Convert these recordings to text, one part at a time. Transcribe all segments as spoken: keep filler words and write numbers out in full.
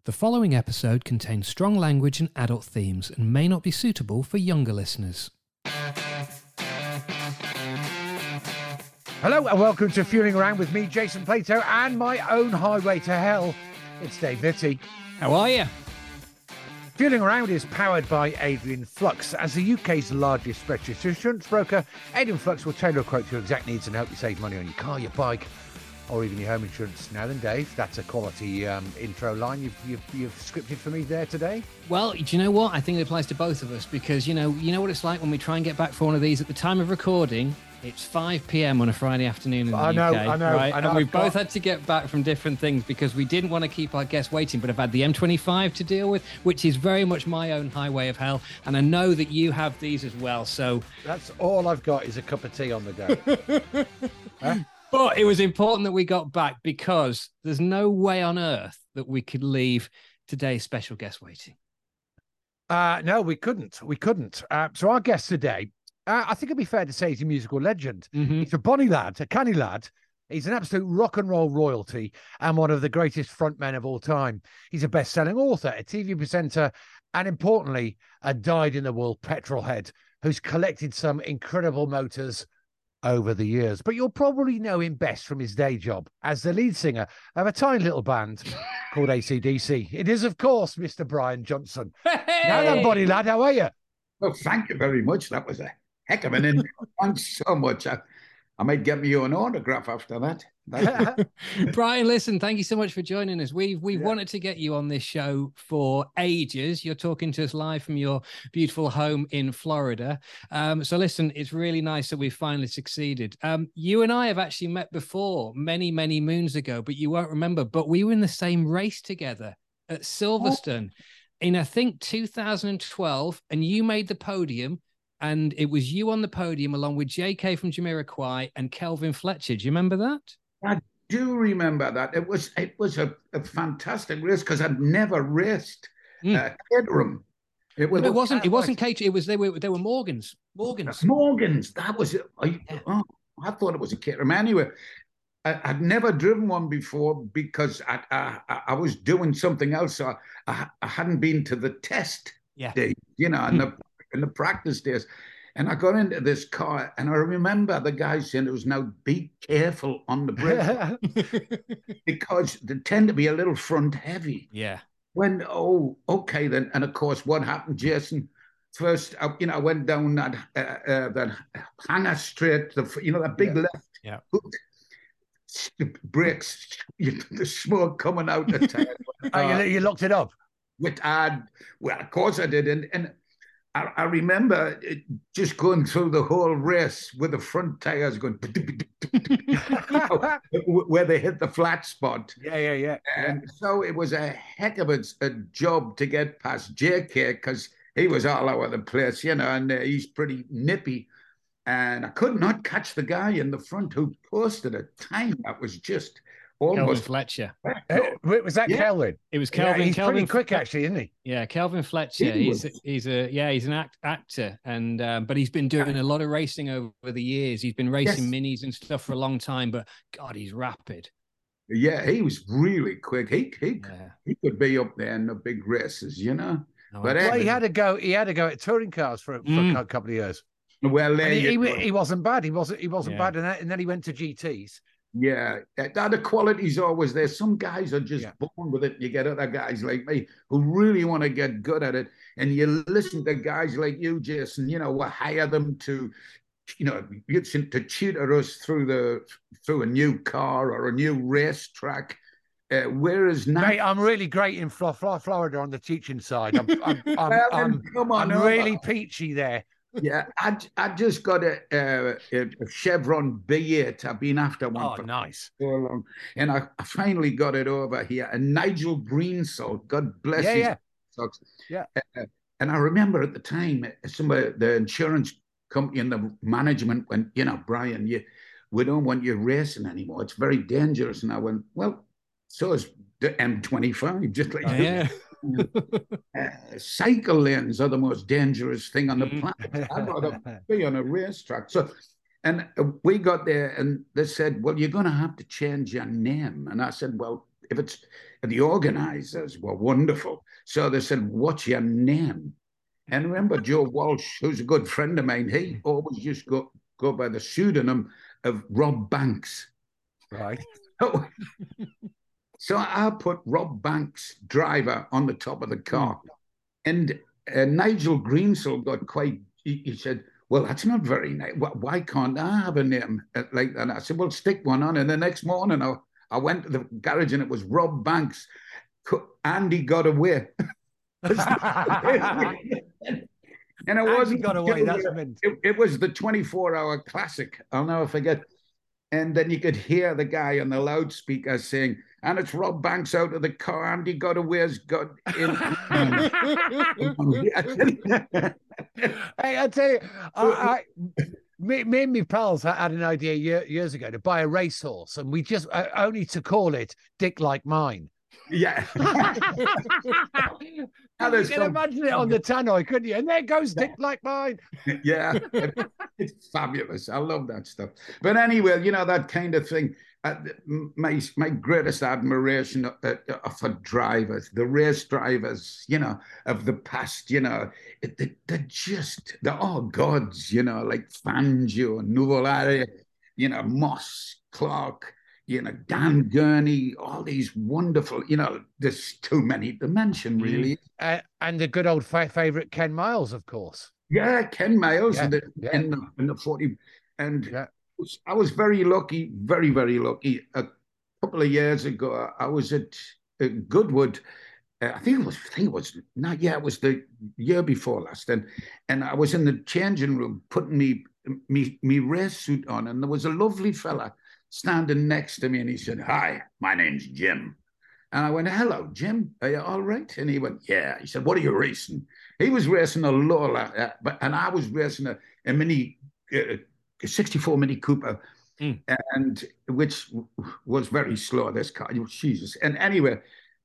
The following episode contains strong language and adult themes and may not be suitable for younger listeners. Hello and welcome to Fueling Around with me, Jason Plato, and my own highway to hell. It's Dave Vitti. How are you? Fueling Around is powered by Adrian Flux. As the U K's largest specialist insurance broker, Adrian Flux will tailor a quote to your exact needs and help you save money on your car, your bike, or even your home insurance. Now then, Dave, that's a quality um, intro line you've, you've, you've scripted for me there today. Well, do you know what? I think it applies to both of us because, you know, you know what it's like when we try and get back for one of these at the time of recording. It's five p.m. on a Friday afternoon in the I know, U K, I know, right? I know. And we've I've got- both had to get back from different things because we didn't want to keep our guests waiting, but I've had the M twenty-five to deal with, which is very much my own highway of hell. And I know that you have these as well, so... That's all I've got is a cup of tea on the go. Huh? But it was important that we got back because there's no way on earth that we could leave today's special guest waiting. Uh, no, we couldn't. We couldn't. Uh, so our guest today, uh, I think it'd be fair to say he's a musical legend. Mm-hmm. He's a bonny lad, a canny lad. He's an absolute rock and roll royalty and one of the greatest frontmen of all time. He's a best-selling author, a T V presenter, and importantly, a dyed-in-the-wool petrol head who's collected some incredible motors over the years. But you'll probably know him best from his day job as the lead singer of a tiny little band called A C D C. It is, of course, Mister Brian Johnson. Hey! Now then, buddy lad, how are you? Well, thank you very much. That was a heck of an intro. Thanks so much. I, I might get me an autograph after that. That- Brian, listen, thank you so much for joining us. We've we've Yeah. wanted to get you on this show for ages. You're talking to us live from your beautiful home in Florida. Um, so listen, it's really nice that we've finally succeeded. Um, you and I have actually met before many, many moons ago, but you won't remember. But we were in the same race together at Silverstone in, I think, two thousand twelve, and you made the podium. And it was you on the podium along with J K from Jamiroquai and Kelvin Fletcher. Do you remember that? I do remember that. It was it was a, a fantastic race because I'd never raced Mm. uh, Caterham. It was No, it wasn't. It wasn't Cater. It was they were they were Morgans. Morgans. Morgan's. That was it. I, Yeah. oh, I thought it was a Caterham. Anyway, I, I'd never driven one before because I I, I was doing something else. So I, I hadn't been to the test Yeah. days, you know, and the in the practice days. And I got into this car, and I remember the guy saying it was now be careful on the brake because they tend to be a little front heavy. Yeah. When oh okay then, and of course what happened, Jason? First, I, you know, I went down that uh, uh, that Hannah Straight, the you know that big Yeah. left Yeah. hook. The brakes, you, the smoke coming out the tire. Oh, you, you locked it up. With I, well, of course I did, and and I, I remember it just going through the whole race with the front tires going where they hit the flat spot, Yeah, yeah, yeah. and so it was a heck of a, a job to get past J K because he was all over the place, you know, and uh, he's pretty nippy, and I could not catch the guy in the front who posted a time that was just Kelvin almost. Fletcher. Uh, wait, was that Yeah. Kelvin? It was Yeah, Kelvin. he's Kelvin pretty quick, Fle- actually, isn't he? Yeah, Kelvin Fletcher. He He's was. he's a yeah he's an act, actor, and um, but he's been doing a lot of racing over the years. He's been racing Yes. minis and stuff for a long time. But God, he's rapid. Yeah, he was really quick. He he Yeah. he could be up there in the big races, you know. No, But, absolutely. Well, he had to go. He had to go at touring cars for, for Mm. a couple of years. Well, there And he, you he, go. he wasn't bad. He wasn't. He wasn't Yeah. bad, and, that, and then he went to G Ts. Yeah, that, that the quality's always there. Some guys are just Yeah. born with it. You get other guys like me who really want to get good at it. And you listen to guys like you, Jason, you know, we hire them to, you know, to tutor us through the through a new car or a new racetrack. Uh, whereas now, Mate, I'm really great in Flo- Flo- Florida on the teaching side. I'm, I'm, I'm, Well, then I'm, come on I'm over. really peachy there. yeah, I, I just got a, a, a Chevron B eight. I've been after one Oh, for nice. so long. And I, I finally got it over here. And Nigel Greensill, God bless Yeah, his yeah. socks. Yeah. Uh, and I remember at the time, somebody, the insurance company and the management went, you know, Brian, you, we don't want you racing anymore. It's very dangerous. And I went, well, so is the M twenty-five, just like Yeah. uh, cycle lanes are the most dangerous thing on the Mhm. planet. I'd rather be on a racetrack. So, and uh, we got there and they said, well, you're going to have to change your name. And I said, well, if it's the organisers were wonderful. So they said, "What's your name?" And remember, Joe Walsh, who's a good friend of mine, he always used to go go by the pseudonym of Rob Banks. Right. So, so I put Rob Banks, driver, on the top of the car. Mm. And uh, Nigel Greensell got quite, he, he said, "Well, that's not very nice. Why can't I have a name like that?" I said, "Well, stick one on." And the next morning, I, I went to the garage and it was Rob Banks. Andy got away. And it wasn't got away. That's it, it was the twenty-four hour classic. I'll never forget. And then you could hear the guy on the loudspeaker saying, "And it's Rob Banks out of the car. Andy got away. Has got in." Hey, I tell you, I, I, me, me and my pals had an idea year, years ago to buy a racehorse, and we just uh, only to call it Dick Like Mine. Yeah. You can some... imagine it on the tannoy, couldn't you? And there goes Dick Like Mine. Yeah, it's fabulous. I love that stuff. But anyway, you know, that kind of thing. Uh, my my greatest admiration uh, uh, for drivers, the race drivers, you know, of the past, you know, they, they're just, they're all gods, you know, like Fangio, Nuvolari, you know, Moss, Clark, you know, Dan Gurney, all these wonderful, you know, there's too many to mention, really. Uh, and the good old fa- favorite Ken Miles, of course. Yeah, Ken Miles yeah, in, the, yeah. in, the, in the forty. And yeah. I was very lucky, very, very lucky. A couple of years ago, I was at uh, Goodwood. Uh, I think it was, I think it was, not, yeah, it was the year before last. And, and I was in the changing room putting me, me, me race suit on. And there was a lovely fella standing next to me, and he said, "Hi, my name's Jim." And I went, "Hello, Jim. Are you all right?" And he went, "Yeah." He said, "What are you racing?" He was racing a Lola, uh, but and I was racing a, a mini, uh, a sixty-four Mini Cooper, mm. and which was very slow. This car, Jesus. And anyway,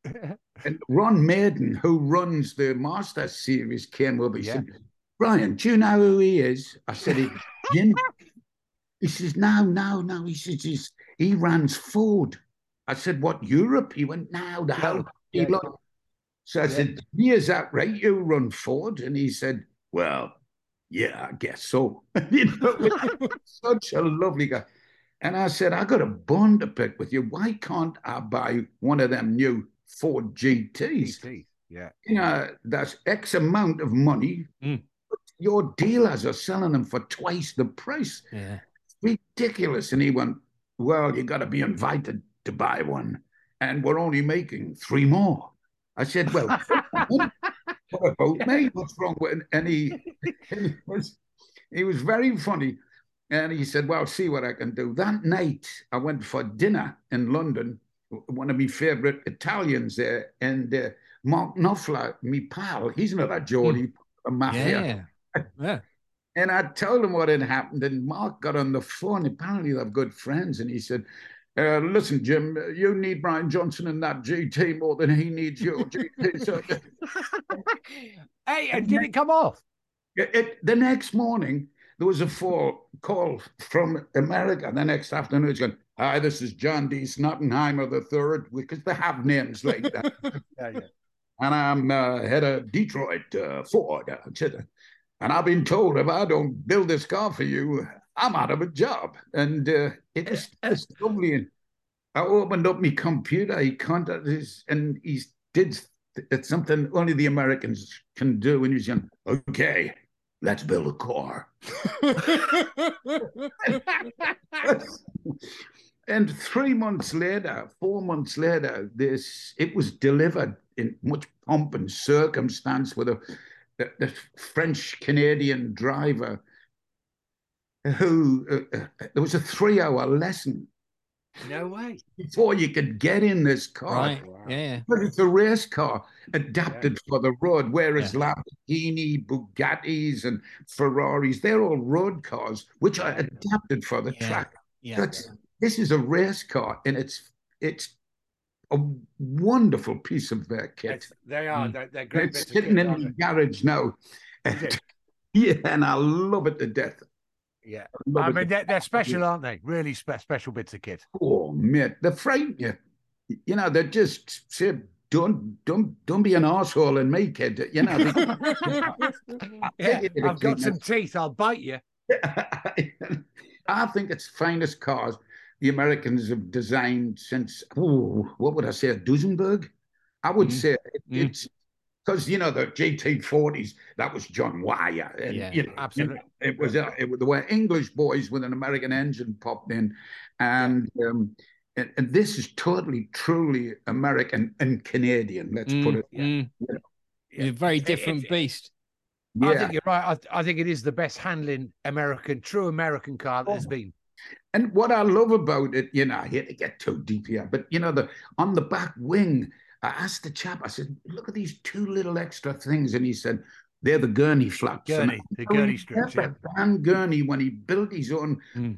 and Ron Maiden, who runs the Masters series, came over. He yeah. said, "Brian, do you know who he is?" I said, "Jim." He says, "No, no, no." He says, he's, he runs Ford. I said, "What, Europe?" He went, "No, the whole yeah, yeah. So I yeah. said, "Is that right? You run Ford?" And he said, "Well, yeah, I guess so." You know, such a lovely guy. And I said, "I got a bone to pick with you. Why can't I buy one of them new Ford G Ts?" G T, yeah. You know, that's X amount of money. Mm. Your dealers are selling them for twice the price. Yeah. Ridiculous." And he went, "Well, you got to be invited to buy one, and we're only making three more." I said, "Well, what about me? What's wrong with?" And he, he was he was very funny, and he said, "Well, see what I can do." That night, I went for dinner in London. One of my favorite Italians there, and uh, Mark Knopfler, me pal, he's another Geordie, mm. a mafia. Yeah. yeah. And I told him what had happened, and Mark got on the phone. Apparently, they're good friends, and he said, uh, "Listen, Jim, you need Brian Johnson in that G T more than he needs your G T." So, hey, and did it come off? It, it, the next morning, there was a phone call from America. The next afternoon, it's going, "Hi, this is John D. Snottenheimer the third," because they have names like that. yeah, yeah. "And I'm uh, head of Detroit uh, Ford. And I've been told if I don't build this car for you, I'm out of a job." And uh, it was just lovely. And I opened up my computer. He contacted us, and he did it's something only the Americans can do. And he's going, "Okay, let's build a car." And three months later, four months later, this it was delivered in much pomp and circumstance with a The, the French-Canadian driver who, uh, uh, there was a three-hour lesson. No way. Before you could get in this car. Right. Wow. Yeah. But it's a race car adapted yeah. for the road, whereas yeah. Lamborghini, Bugattis, and Ferraris, they're all road cars, which are adapted for the yeah. track. Yeah. So it's, this is a race car, and it's it's a wonderful piece of uh, kit. It's, they are. Mm. They're, they're great. It's sitting kit, in the garage now. Yeah, and I love it to death. Yeah, I, I mean, they're, they're special, aren't they? Really spe- special bits of kit. Oh, mate, they frighten you. you know, they just said, don't, don't, don't be an arsehole in me, kid. You know, they, yeah, I've got some teeth. I'll bite you. I think it's the finest cars the Americans have designed since, oh, what would I say, Duesenberg? I would mm. say it, mm. it's because, you know, the G T forties, that was John Wyer. And, yeah, you know, absolutely. You know, it was, uh, it, there were English boys with an American engine popped in. And, yeah. um, and, and this is totally, truly American and Canadian, let's mm. put it. Mm. You know, yeah. A very different it, it, beast. Yeah. I think you're right. I, I think it is the best handling American, true American car that oh. has been. And what I love about it, you know, I hate to get too deep here, but, you know, the on the back wing, I asked the chap, I said, look at these two little extra things. And he said, they're the gurney flaps. Gurney, the gurney strips. Yeah. Dan Gurney, when he built his own, mm.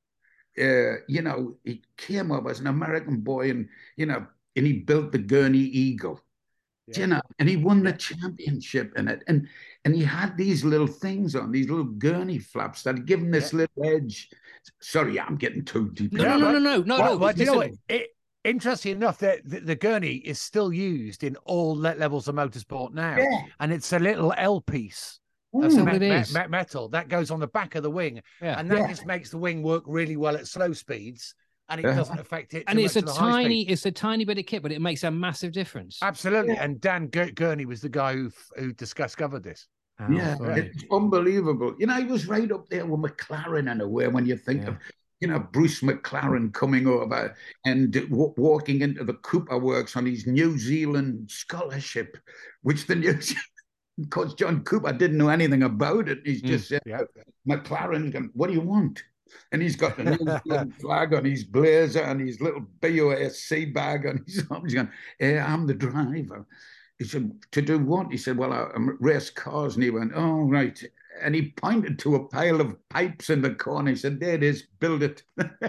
uh, you know, he came up as an American boy and, you know, and he built the Gurney Eagle. Yeah. You know, and he won the yeah. championship in it. And and he had these little things on, these little gurney flaps that give him this yeah. little edge. Sorry, I'm getting too deep. No, no, no, no, no, no, well, no. Well, you know what? It, interesting enough, that the, the gurney is still used in all levels of motorsport now. Yeah. And it's a little L piece. That's me- what it is. Me- metal that goes on the back of the wing. Yeah. And that yeah. just makes the wing work really well at slow speeds. And it doesn't affect it. And it's a tiny, speed. it's a tiny bit of kit, but it makes a massive difference. Absolutely. Yeah. And Dan Gurney was the guy who who discovered this. Oh, yeah, sorry. It's unbelievable. You know, he was right up there with McLaren in a way when you think yeah. of, you know, Bruce McLaren coming over and w- walking into the Cooper Works on his New Zealand scholarship, which the New because John Cooper didn't know anything about it. He's just mm, said, yeah. McLaren, what do you want? And he's got the New Zealand flag on his blazer and his little B O S C bag on his arm. He's going, hey, I'm the driver. He said, to do what? He said, well, I, I race cars. And he went, oh, right. And he pointed to a pile of pipes in the corner. He said, there it is, build it.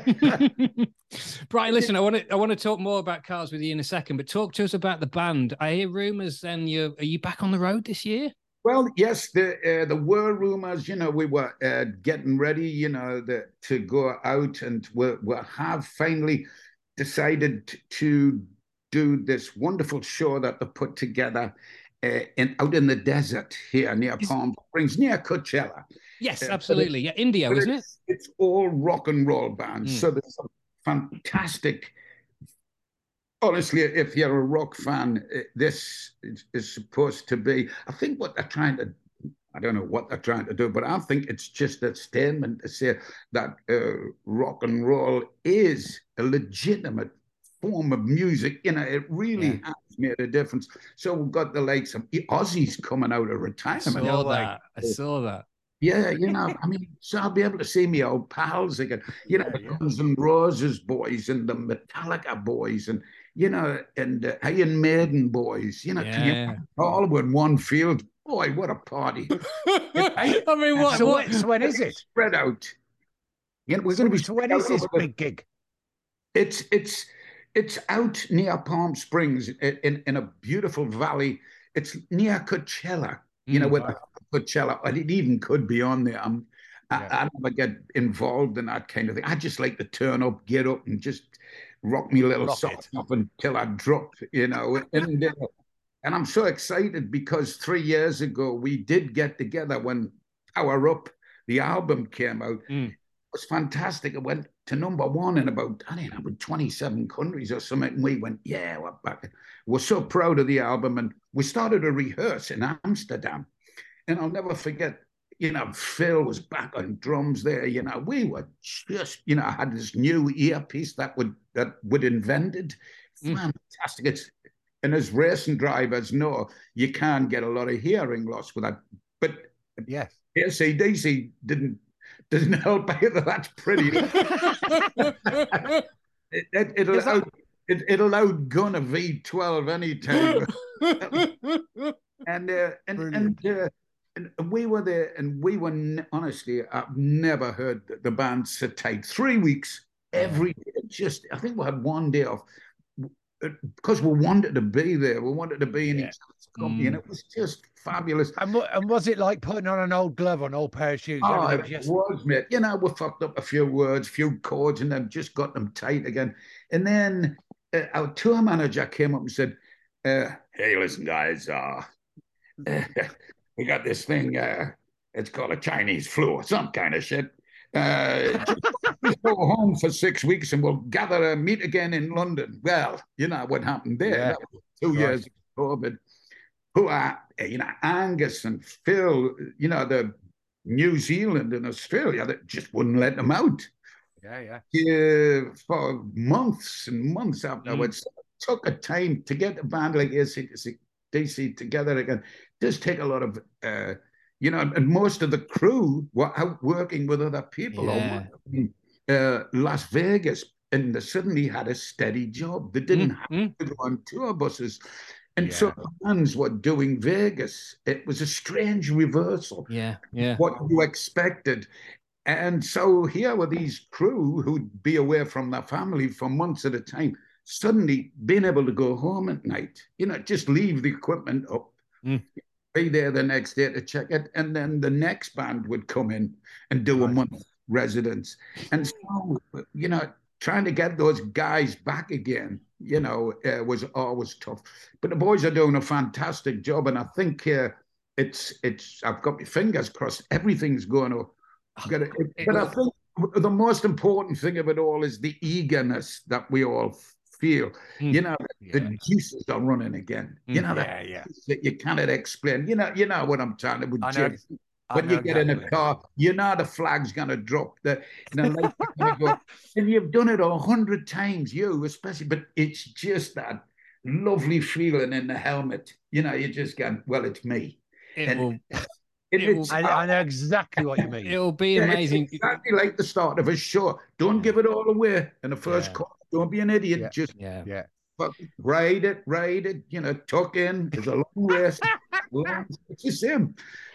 Brian, listen, I want to I want to talk more about cars with you in a second, but talk to us about the band. I hear rumours then you're, are you back on the road this year? Well, yes, the uh, the were rumors. You know, we were uh, getting ready. You know, the, to go out, and we we have finally decided to do this wonderful show that they put together uh, in out in the desert here near Is, Palm Springs, near Coachella. Yes, uh, absolutely. Yeah, Indio, isn't it? It's, it's all rock and roll bands. Mm. So there's some fantastic. Honestly, if you're a rock fan, this is supposed to be, I think what they're trying to, I don't know what they're trying to do, but I think it's just a statement to say that uh, rock and roll is a legitimate form of music. You know, it really yeah. has made a difference. So we've got the likes of Ozzy's coming out of retirement. I saw that. I saw that. Yeah, you know, I mean, so I'll be able to see me old pals again. You know, the Guns N' Roses boys and the Metallica boys and, you know, and uh, Iron Maiden boys. You know, yeah. can you all in one field? Boy, what a party. I mean, what? So, what? so when is it? Spread out. You know, we're so, going to be so when is this big gig? It's, it's, it's out near Palm Springs in, in, in a beautiful valley. It's near Coachella, you mm, know, with wow. Coachella, and it even could be on there. I'm, yeah. I, I never get involved in that kind of thing. I just like to turn up, get up, and just rock me little socks off until I drop, you know. And uh, and I'm so excited because three years ago we did get together when Power Up, the album, came out. Mm. It was fantastic. It went to number one in about, I don't know, about twenty-seven countries or something. And we went, yeah, we're back. We're so proud of the album. And we started to rehearse in Amsterdam. And I'll never forget, you know, Phil was back on drums there. You know, we were just, you know, I had this new earpiece that would that would invented. Fantastic. Mm. It's, and as racing drivers know, you can get a lot of hearing loss with that. But yes, A C D C didn't doesn't help either. That's pretty. it, it, it, allowed, that... it, it allowed Gunner V twelve anytime. and uh, and Brilliant. and. Uh, And we were there, and we were, honestly, I've never heard the band sit tight. Three weeks, every day, just, I think we had one day off, because we wanted to be there. We wanted to be in yeah. each other's company, mm. and it was just fabulous. And, and was it like putting on an old glove, an old pair of shoes? Oh, it just... was, mate. You know, we fucked up a few words, a few chords, and then just got them tight again. And then uh, our tour manager came up and said, uh, "Hey, listen, guys, uh, we got this thing. Uh, it's called a Chinese flu or some kind of shit. Uh, just, just go home for six weeks and we'll gather and meet again in London." Well, you know what happened there. Yeah. That was two right. years ago. But who are, you know, Angus and Phil, you know, the New Zealand and Australia that just wouldn't let them out. Yeah, yeah. Uh, for months and months afterwards. Mm. It took a time to get a band like A C D C together again. It does take a lot of, uh, you know, and most of the crew were out working with other people. Yeah. Or uh, Las Vegas, and they suddenly had a steady job. They didn't mm. have mm. to go on tour buses. And yeah. so bands were doing Vegas. It was a strange reversal. Yeah, yeah. What you expected. And so here were these crew who'd be away from their family for months at a time, suddenly being able to go home at night, you know, just leave the equipment up, mm. be there the next day to check it. And then the next band would come in and do a month residence. And so, you know, trying to get those guys back again, you know, uh, was always tough. But the boys are doing a fantastic job. And I think uh, it's, it's, I've got my fingers crossed, everything's going to, But I think the most important thing of it all is the eagerness that we all feel. Mm. You know, yeah. the juices are running again. Mm. You know, yeah, yeah. that you cannot explain. You know, you know what I'm trying to do. When you get exactly. in a car, you know the flag's going to drop. The, you know, like go, and you've done it a hundred times, you especially. But it's just that lovely feeling in the helmet. You know, you're just going, well, it's me. It and, will. It will, I, I know exactly what you mean. It'll be amazing. Yeah, exactly like the start of a show. Don't yeah. give it all away in the first yeah. call. Don't be an idiot. Yeah. Just yeah, yeah. ride it, ride it. You know, tuck in. There's a long race. It's the same.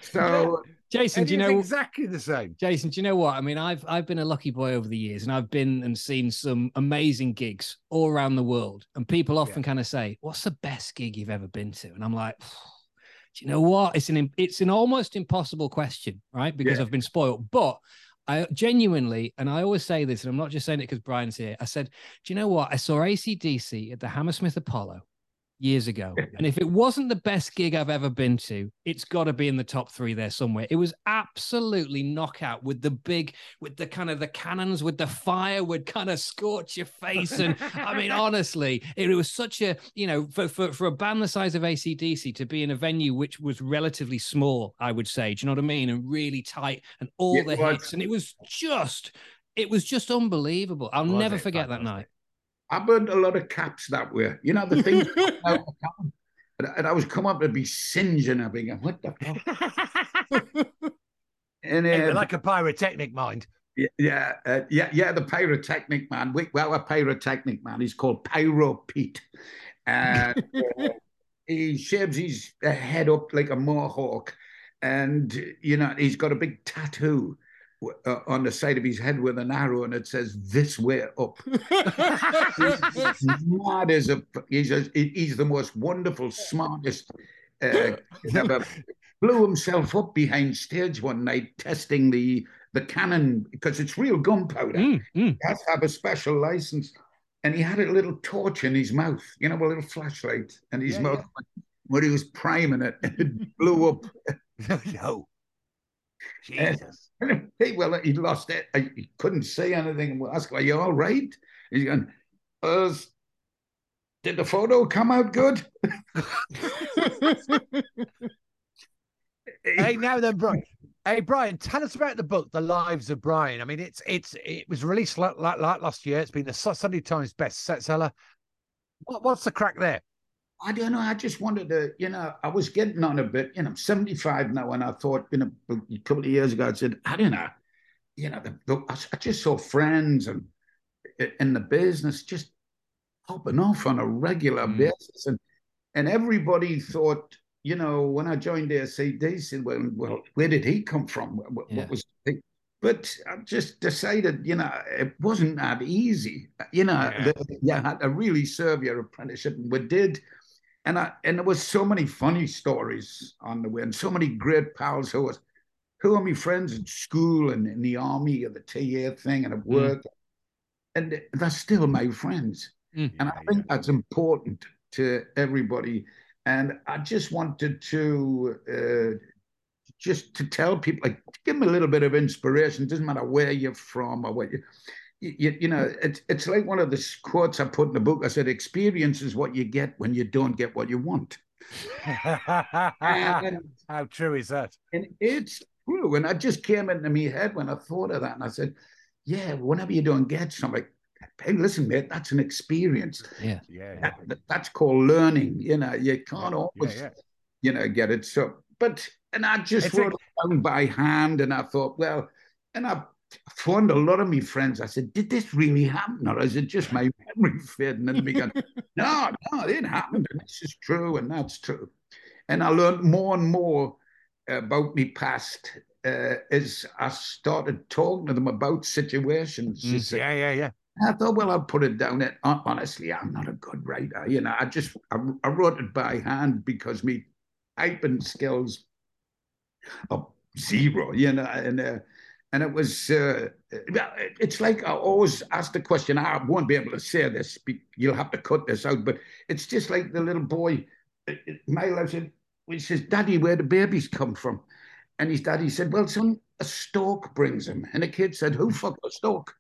So, Jason, do you know exactly the same? Jason, do you know what I mean? I've I've been a lucky boy over the years, and I've been and seen some amazing gigs all around the world. And people often yeah. kind of say, "What's the best gig you've ever been to?" And I'm like, do you know what? It's an it's an almost impossible question, right? Because yeah. I've been spoiled. But I genuinely, and I always say this, and I'm not just saying it because Brian's here. I said, do you know what? I saw A C D C at the Hammersmith Apollo years ago. And if it wasn't the best gig I've ever been to, it's got to be in the top three there somewhere. It was absolutely knockout with the big, with the kind of the cannons, with the fire would kind of scorch your face. And I mean, honestly, it was such a, you know, for, for, for a band the size of A C D C to be in a venue which was relatively small, I would say, do you know what I mean? And really tight and all yeah, the hits. And it was just, it was just unbelievable. I'll well, never forget that night. I burned a lot of caps that way. You know, the things out the cap, and I was come up to be singeing. I'd be going, what the fuck? And uh, like a pyrotechnic mind. Yeah, yeah, uh, yeah, yeah. The pyrotechnic man. We, well, a pyrotechnic man. He's called Pyro Pete, and uh, he shaves his head up like a mohawk, and you know he's got a big tattoo Uh, on the side of his head with an arrow, and it says "This way up." He's mad as a he's a, he's the most wonderful, smartest. Uh, ever. Blew himself up behind stage one night testing the the cannon because it's real gunpowder. Mm, mm. He has to have a special license, and he had a little torch in his mouth, you know, a little flashlight, and his yeah, mouth yeah. where he was priming it, and it blew up. No. Jesus. Uh, hey, well, he lost it. I, he couldn't say anything. We'll ask, are you all right? He's going, uh, did the photo come out good? Hey, now then, Brian. Hey, Brian, tell us about the book, The Lives of Brian. I mean, it's it's it was released like, like, like last year. It's been the Sunday Times bestseller. What, what's the crack there? I don't know. I just wanted to, you know, I was getting on a bit, you know, I'm seventy-five now, and I thought, you know, a couple of years ago, I said, I don't know, you know, the, the, I just saw friends and in the business just popping off on a regular mm. basis. And and everybody thought, you know, when I joined A C D C, well, well, where did he come from? What, yeah. what was he? But I just decided, you know, it wasn't that easy. You know, yeah. the, you had to really serve your apprenticeship, and we did. And I and there was so many funny stories on the way, and so many great pals who was who are my friends in school and in the army or the T A thing and at work, mm. and they're still my friends. Mm. And Yeah, I yeah. think that's important to everybody. And I just wanted to uh, just to tell people, like, give them a little bit of inspiration. It doesn't matter where you're from or what you, you, you know, it's it's like one of the quotes I put in the book. I said, experience is what you get when you don't get what you want. And, How true is that? and it's true. And I just came into my head when I thought of that. And I said, yeah, whenever you don't get something, hey, listen, mate, that's an experience. Yeah. Yeah, yeah. That, that's called learning. You know, you can't Yeah, always, yeah. you know, get it. So, but, and I just It's wrote a- it down by hand, and I thought, well, and I phoned a lot of my friends. I said, did this really happen? Or is it just my memory fading? And they going, no, no, it happened. And this is true, and that's true. And I learned more and more about me past uh, as I started talking to them about situations. Mm. Said, Yeah, yeah, yeah. I thought, well, I'll put it down there. Honestly, I'm not a good writer. You know, I just I, I wrote it by hand because me typing skills are zero. You know, and uh, and it was uh, it's like I always ask the question. I won't be able to say this. You'll have to cut this out. But it's just like the little boy, my life said. He says, "Daddy, where do babies come from?" And his daddy said, "Well, son, a stork brings them." And the kid said, "Who fucked a stork?"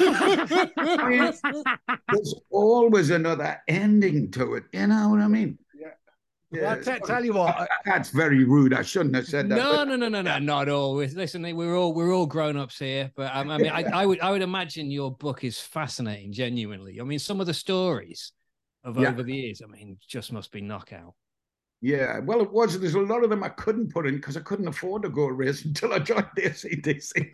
I mean, there's always another ending to it. You know what I mean? Yeah. Yeah. Well, I'll t- tell you what. That's very rude. I shouldn't have said that. No, but- no, no, no, no, not at all. Listen, we're all we're all grown ups here, but um, I mean, I, I would I would imagine your book is fascinating, genuinely. I mean, some of the stories of Yeah. over the years, I mean, just must be knockout. Yeah, well, it was. There's a lot of them I couldn't put in because I couldn't afford to go race until I joined the A C D C.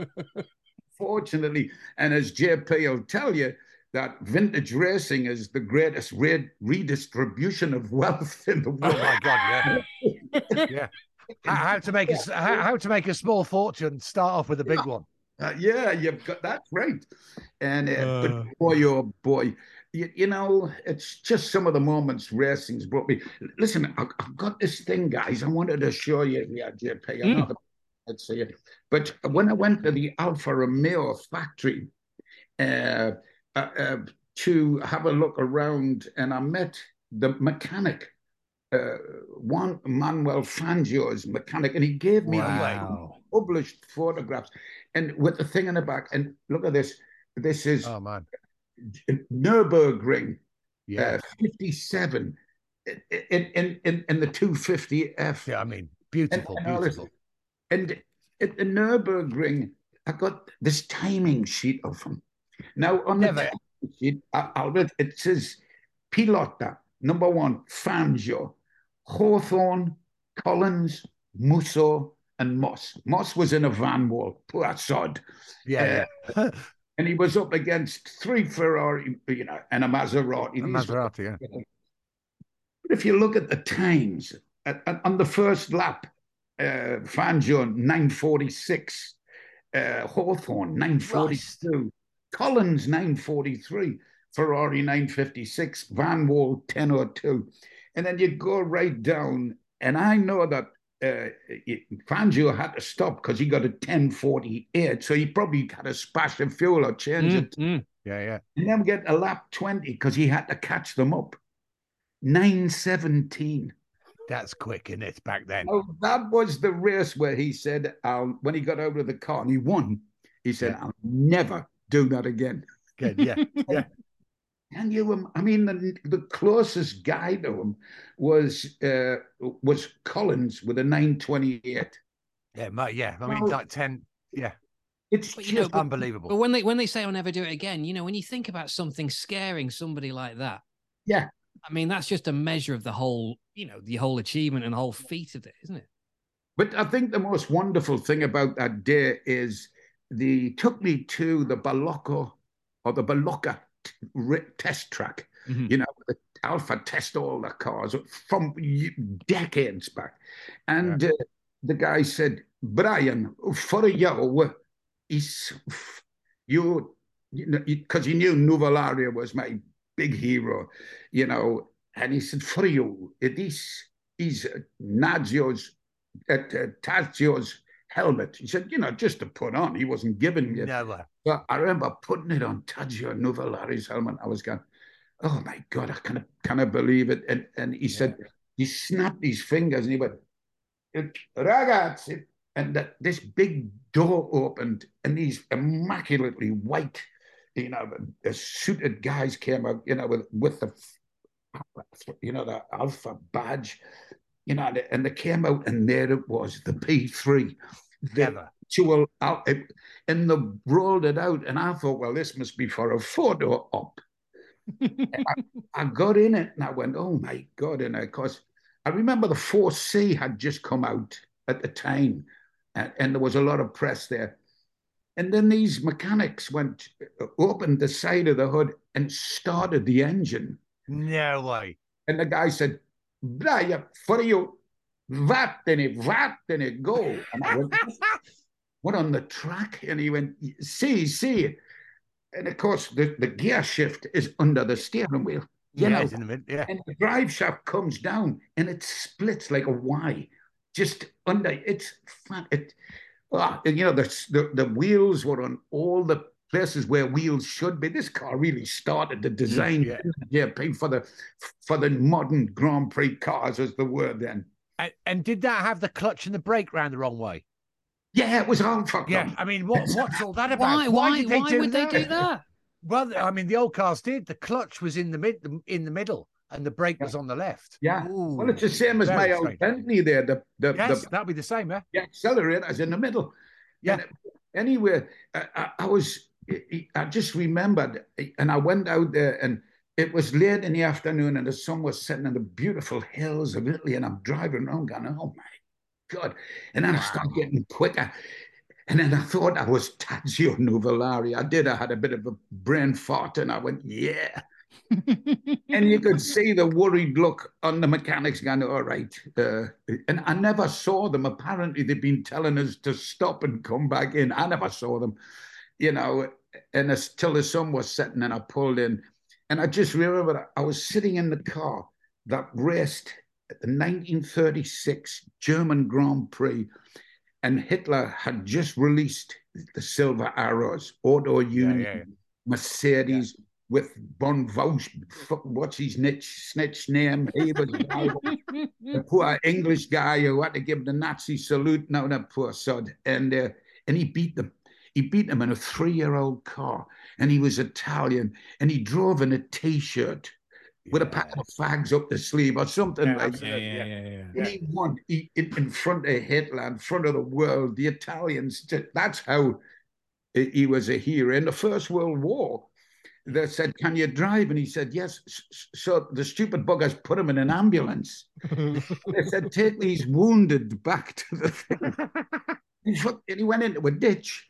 Fortunately, and as J P will tell you, that vintage racing is the greatest re- redistribution of wealth in the world. Oh my God, yeah, yeah. How, how to make a how, how to make a small fortune? Start off with a big Yeah. one. Uh, yeah, you've got that's right. And uh, Uh. but boy, oh boy, you, you know, it's just some of the moments racing's brought me. Listen, I, I've got this thing, guys. I wanted to show you here, J P. I know Mm. the let's see it, but when I went to the Alfa Romeo factory uh, uh, uh, to have a look around, and I met the mechanic. Uh, Juan Manuel Fangio's mechanic, and he gave me Wow. a published photographs, and with the thing in the back. And look at this. This is Oh man, Nürburgring, yeah, uh, fifty-seven, in in in, in the two fifty F. yeah. I mean, beautiful, and, and beautiful. And at the Nürburgring, I got this timing sheet of them. Now on the Never. timing sheet, Albert, it says Pilota number one, Fangio, Hawthorne, Collins, Musso, and Moss. Moss was in a van wall, poor sod. Yeah, Uh, yeah. and he was up against three Ferrari, you know, and a Maserati. A Maserati, yeah. But if you look at the times, at, at, on the first lap, uh, Fangio nine forty-six, uh, Hawthorne nine forty-two, Collins nine forty-three, Ferrari nine fifty-six, Van Wall ten oh two. And then you go right down, and I know that uh, Fangio had to stop because he got a ten forty-eight, so he probably had a splash of fuel or change Mm, it. mm. Yeah, yeah. And then get a lap twenty because he had to catch them up. nine seventeen. That's quick, isn't it? Back then. Oh, that was the race where he said, I'll, when he got out of the car and he won, he said, Yeah. I'll never do that again. Good, yeah, yeah. And you, I mean, the, the closest guy to him was uh, was Collins with a nine twenty-eight. Yeah, mate, yeah. I mean, Well, like ten. Yeah, It's But, you know, just but- unbelievable. But when they when they say I'll never do it again, you know, when you think about something scaring somebody like that, yeah. I mean, that's just a measure of the whole, you know, the whole achievement and the whole feat of it, isn't it? But I think the most wonderful thing about that day is the took me to the Balocco or the Balocca test track. Mhm. You know, the Alpha test all the cars from decades back. And yeah. uh, the guy said, Brian, for you, he's, you, you know, because he knew Nuvolari was my big hero, you know, and he said, for you, it is, is Nazio's, at uh, Tazio's helmet. He said, you know, just to put on. He wasn't giving me it. Never. But I remember putting it on Tazio Nuvolari's helmet. I was going, oh my God, I cannot, cannot believe it. And, and he Yeah. said, he snapped his fingers and he went, ragazzi. And that this big door opened and these immaculately white, you know, the suited guys came out, you know, with, with the, you know, the Alpha badge, you know, and they came out and there it was, the P three. The actual, and they rolled it out. And I thought, well, this must be for a photo op. I, I got in it and I went, oh my God. And of course, I remember the four C had just come out at the time, and, and there was a lot of press there. And then these mechanics went, opened the side of the hood and started the engine. No way. And the guy said, Brian, for you, vattene, vattene, go. And I went, went on the track and he went, see, see. And of course, the, the gear shift is under the steering wheel. You yeah, know, in yeah. And the drive shaft comes down and it splits like a Y, just under. It's fat. It, oh, and, you know, the, the the wheels were on all the places where wheels should be. This car really started the design yeah. yeah, for the for the modern Grand Prix cars, as the word then. And, and did that have the clutch and the brake round the wrong way? Yeah, it was all fucked yeah, up. I mean, what what's all that about? Why? Why? did they Why do would that? they do that? Well, I mean, the old cars did. The clutch was in the mid, in the middle, and the brake was on the left. Yeah. Ooh, well, it's the same as my old Bentley there. The the, yes, the that'd be the same, yeah. The accelerator's in the middle. Yeah. And anyway, I, I was. I just remembered, and I went out there, and it was late in the afternoon, and the sun was setting in the beautiful hills of Italy, and I'm driving around, going, "Oh my God!" And then wow. I started getting quicker. And then I thought I was Tadzio Nuvolari. I did. I had a bit of a brain fart, and I went, yeah. And you could see the worried look on the mechanics going, all right. Uh, and I never saw them. Apparently, they've been telling us to stop and come back in. I never saw them, you know, and until the sun was setting and I pulled in. And I just remember I was sitting in the car that raced at the nineteen thirty-six German Grand Prix. And Hitler had just released the Silver Arrows, Auto Union, yeah, yeah, yeah. Mercedes, yeah. with Von Vausch, what's his niche, snitch name? He was the poor English guy who had to give the Nazi salute. No, that poor sod. And, uh, and he beat them. He beat them in a three-year-old car. And he was Italian. And he drove in a T-shirt with yeah. a pack of fags up the sleeve or something yeah, like that. Yeah, yeah, yeah, yeah. And he won he, in front of Hitler, in front of the world, the Italians. That's how he was a hero. In the First World War, they said, can you drive? And he said, yes. So the stupid buggers put him in an ambulance. They said, take these wounded back to the thing. And he went into a ditch.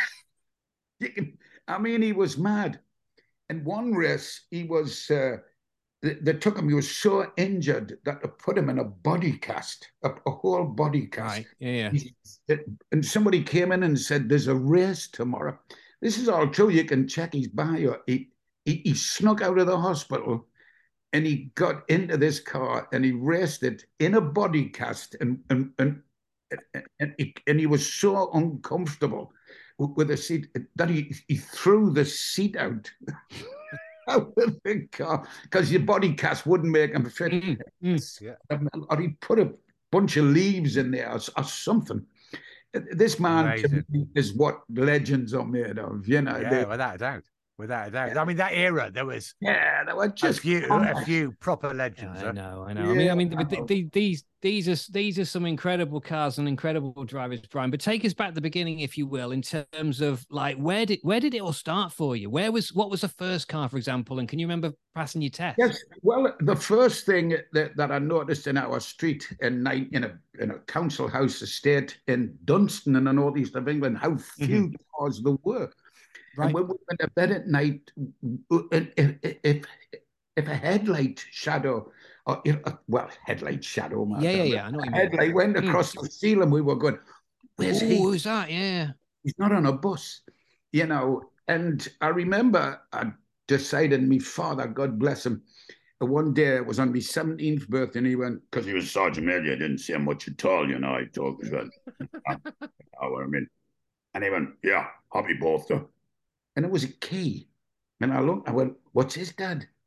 I mean, he was mad. And one race, he was... Uh, They took him, he was so injured that they put him in a body cast, a, a whole body cast. Right. Yeah, yeah. And somebody came in and said, there's a race tomorrow. This is all true. You can check his bio. He, he, he snuck out of the hospital and he got into this car and he raced it in a body cast. And, and, and, and, he, and he was so uncomfortable with the seat that he, he threw the seat out. Out of the car because your body cast wouldn't make him fit. Mm, mm. Yeah. Or he put a bunch of leaves in there or, or something. This man to me is what legends are made of, you know. Yeah, they, without a doubt. Without a doubt. Yeah. I mean, that era, there was yeah, there were just a few, a few proper legends. Yeah, I know, I know. Yeah, I mean, I mean, the, the, these these are these are some incredible cars and incredible drivers, Brian. But take us back to the beginning, if you will, in terms of like where did where did it all start for you? Where was what was the first car, for example? And can you remember passing your test? Yes. Well, the first thing that, that I noticed in our street in night in a in a council house estate in Dunstan in the northeast of England, how few mm-hmm. cars there were. Right. And when we went to bed at night, if, if, if a headlight shadow, or well, headlight shadow, yeah, yeah, yeah, I know. A headlight went across mm. the ceiling, we were going, where's Ooh, he? Who's that? Yeah. He's not on a bus, you know. And I remember I decided, my father, God bless him, one day it was on my seventeenth birthday, and he went, because he was Sergeant Major, I didn't say much at all, you know, I talked about how I mean. And he went, yeah, happy birthday. And it was a key. And I looked, I went, what's his dad?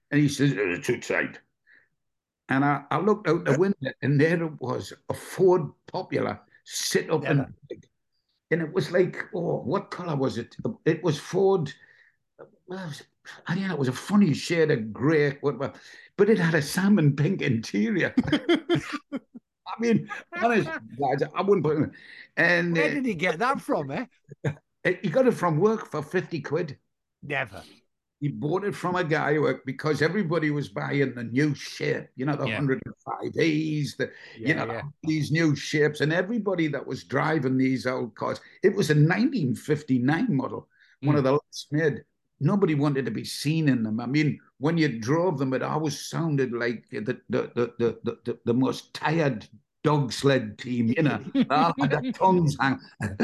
And he says, it's too tight. And I, I looked out the window, and there it was, a Ford Popular sit up Yeah. and and it was like, oh, what color was it? It was Ford. Well, I don't know. It was a funny shade of grey, whatever, but it had a salmon pink interior. I mean, honest, lads, I wouldn't put it. And Where uh, did he get that from, eh? he got it from work for fifty quid. Never. He bought it from a guy who, because everybody was buying the new shape, you know, the Yeah. one oh five E's, the, you Yeah, know, yeah. these new shapes, and everybody that was driving these old cars, it was a nineteen fifty-nine model, one Mm. of the last made. Nobody wanted to be seen in them. I mean, when you drove them, it always sounded like the the the the the, the, the most tired dog sled team, you know, all had their tongues hang.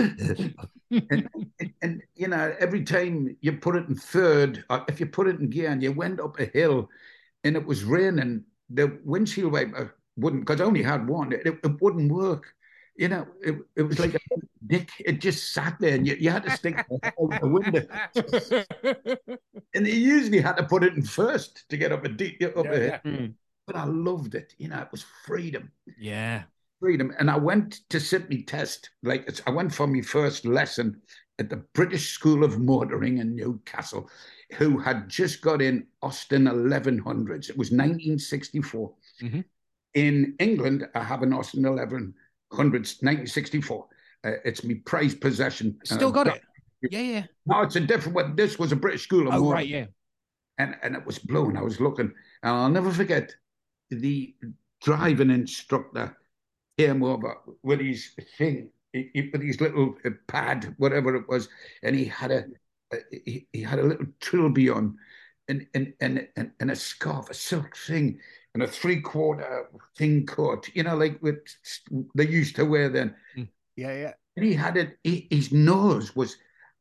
and, and, and, you know, every time you put it in third, or if you put it in gear and you went up a hill and it was raining, the windshield wiper wouldn't, because I only had one, it, it wouldn't work. You know, it, it was like a dick. It just sat there, and you, you had to stick it out the window. And you usually had to put it in first to get up a deep up Yeah, a hill. yeah. Mm. But I loved it. You know, it was freedom. Yeah. Freedom. And I went to sit me test. Like it's, I went for my first lesson at the British School of Motoring in Newcastle, who had just got in Austin eleven hundreds. It was nineteen sixty-four. Mm-hmm. In England, I have an Austin eleven hundreds, nineteen sixty-four. Uh, it's my prized possession. Still uh, got it. Yeah, yeah. No, it's a different one. This was a British School of Oh, Motoring. right, yeah. And, and it was blown. I was looking, and I'll never forget the driving instructor came over with his thing, with his little pad, whatever it was, and he had a, a he, he had a little trilby on, and and and and, and a scarf, a silk thing, and a three quarter thing coat, you know, like what they used to wear then. Yeah, yeah. And he had it. He, his nose was.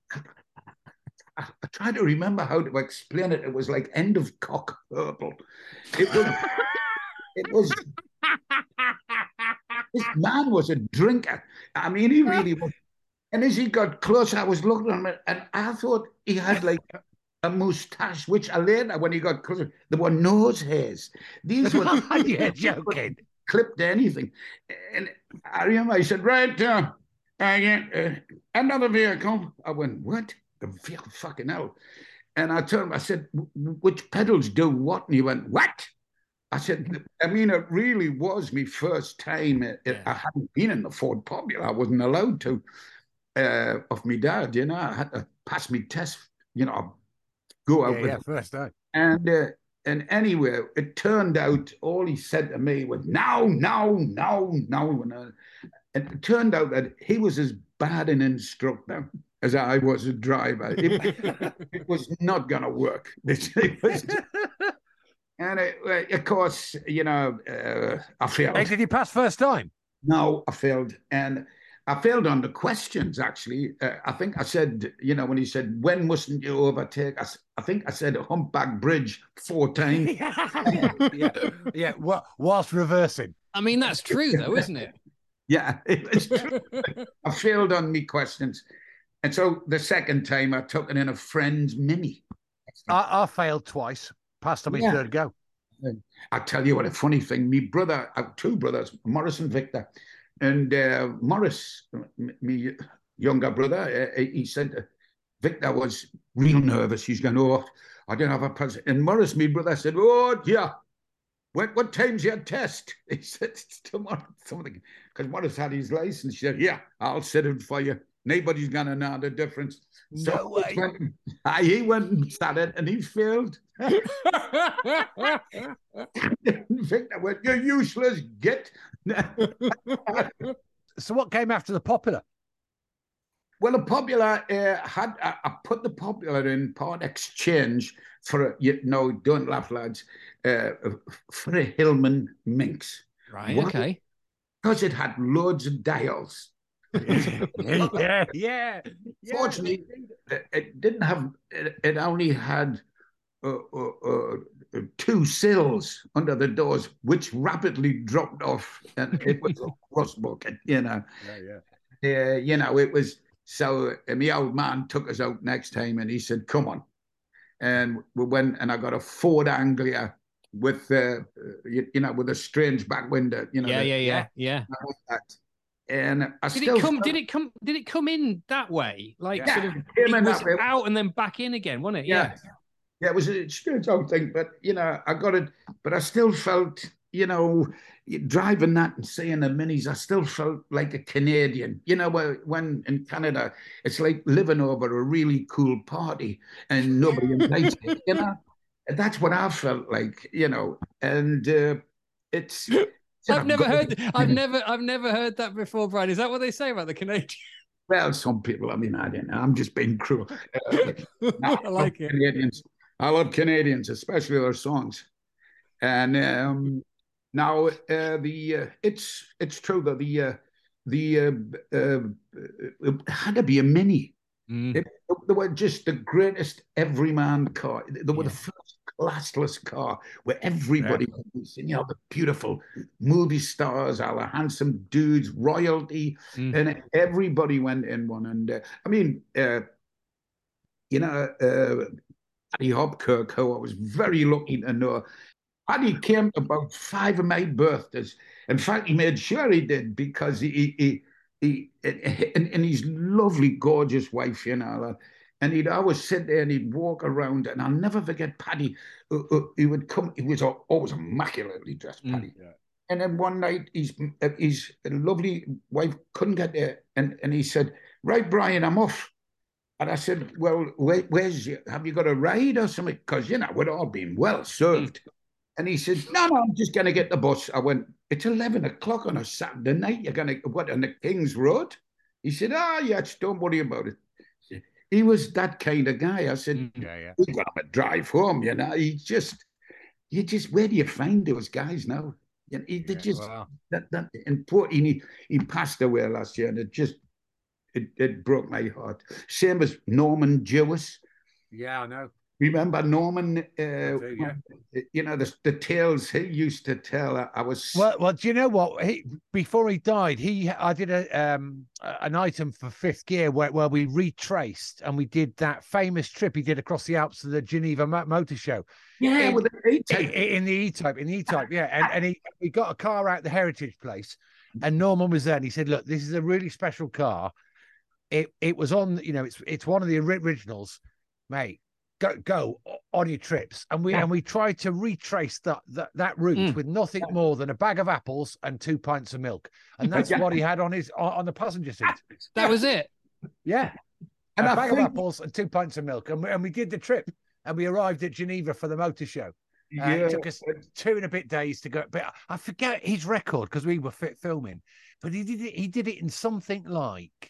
I, I try to remember how to explain it. It was like end of cock purple. It was. It was. This man was a drinker. I mean, he really was. And as he got closer, I was looking at him, and I thought he had like a moustache, which I later, when he got closer, there were nose hairs. These were You're joking. clipped to anything. And I remember I said, right, uh, uh, yeah, uh, another vehicle. I went, what? The vehicle, fucking hell. And I told him, I said, which pedals do what? And he went, what? I said, I mean, it really was my first time. It, Yeah. I hadn't been in the Ford Popular. I wasn't allowed to, uh, of my dad, you know. I had to pass my test, you know, go out Yeah, with yeah, him. first time. And uh, and anyway, it turned out all he said to me was, now, now, now, now. And, uh, and it turned out that he was as bad an instructor as I was a driver. It, it was not going to work. It was, and it, of course, you know, uh, I failed. Hey, did you pass first time? No, I failed. And I failed on the questions, actually. Uh, I think I said, you know, when he said, when mustn't you overtake? I, I think I said Humpback Bridge four times. yeah, yeah. Well, whilst reversing. I mean, that's true, though, isn't it? Yeah, it was true. I failed on me questions. And so the second time I took it in a friend's Mini. I, I failed twice. Passed on my Yeah. third go. I tell you what, a funny thing. Me brother, I have two brothers, Morris and Victor. And uh, Morris, my younger brother, uh, he said, Victor was real nervous. He's going, oh, I don't have a present. And Morris, my brother, said, oh, yeah. What, what time's your test? He said, it's tomorrow. Something. Because Morris had his license. He said, yeah, I'll sit it for you. Nobody's going to know the difference. No So way. Went, he went and sat it, and he failed. Victor went, you're useless, git. So what came after the Popular? Well, the Popular uh, had, I, I put the Popular in part exchange for, a, you know, don't laugh, lads, uh, for a Hillman Minx. Right, Why? okay. Because it had loads of dials. yeah, yeah. Fortunately, it, it didn't have, it, it only had uh, uh, uh, two sills under the doors, which rapidly dropped off, and it was a rust bucket, you know. Yeah, yeah. Uh, you know, it was, so uh, my old man took us out next time, and he said, come on. and we went and I got a Ford Anglia with uh, you, you know with a strange back window. You know. Yeah, the, yeah, yeah, yeah. That. And I did still it come? felt, Did it come? Did it come in that way? Like yeah, sort of it came it in was that way. out and then back in again, wasn't it? Yeah. Yeah. Yeah, it was a strange old thing, but you know, I got it. But I still felt, you know, driving that and seeing the minis, I still felt like a Canadian. You know, when in Canada, it's like living over a really cool party and nobody invites you. You know, that's what I felt like. You know, and uh, it's. I've never heard. I've never. I've never heard that before, Brian. Is that what they say about the Canadians? Well, some people. I mean, I don't know. I'm just being cruel. Uh, I like it. Canadians. I love Canadians, especially their songs. And um, now uh, the uh, it's it's true that the uh, the uh, uh, it had to be a Mini. Mm. It, they were just the greatest everyman car. They were yeah. the first classless car where everybody yeah. was, you know, the beautiful movie stars, all the handsome dudes, royalty, mm. and everybody went in one. And uh, I mean, uh, you know. Uh, Paddy Hopkirk, who I was very lucky to know. Paddy came to about five of my birthdays. In fact, he made sure he did because he, he, he, he and, and his lovely, gorgeous wife, you know, and he'd always sit there and he'd walk around. And I'll never forget Paddy. Uh, uh, he would come. He was always immaculately dressed, Paddy. Mm, yeah. And then one night, his his lovely wife couldn't get there, and and he said, "Right, Brian, I'm off." And I said, well, where, where's you? Have you got a ride or something? Because, you know, we'd all been well served. Mm. And he said, no, no, I'm just going to get the bus. I went, it's eleven o'clock on a Saturday night. You're going to, what, on the King's Road? He said, oh, yes, don't worry about it. He was that kind of guy. I said, yeah, yeah. We got him a drive home, you know. He just, you just, where do you find those guys now? You know, he, yeah, just, wow. that, that, and poor, he, he passed away last year, and it just, It, it broke my heart. Same as Norman Jewis. Yeah, I know. Remember Norman? Uh, do, yeah. You know the the tales he used to tell. I was well. Well, do you know what? He before he died, he I did a um an item for Fifth Gear where where we retraced and we did that famous trip he did across the Alps to the Geneva Motor Show. Yeah, in, with the E-type. In the E-type, in the E-type, yeah. And and he we got a car out the Heritage Place, and Norman was there, and he said, "Look, this is a really special car." It it was on, you know, it's it's one of the originals, mate. Go go on your trips, and we yeah. and we tried to retrace that that, that route mm. with nothing yeah. more than a bag of apples and two pints of milk, and that's yeah. what he had on his on the passenger seat. That was it. Yeah, and a bag think... of apples and two pints of milk, and we, and we did the trip, and we arrived at Geneva for the motor show. Uh, yeah. It took us two and a bit days to go, but I forget his record because we were fit filming, but he did it. He did it in something like.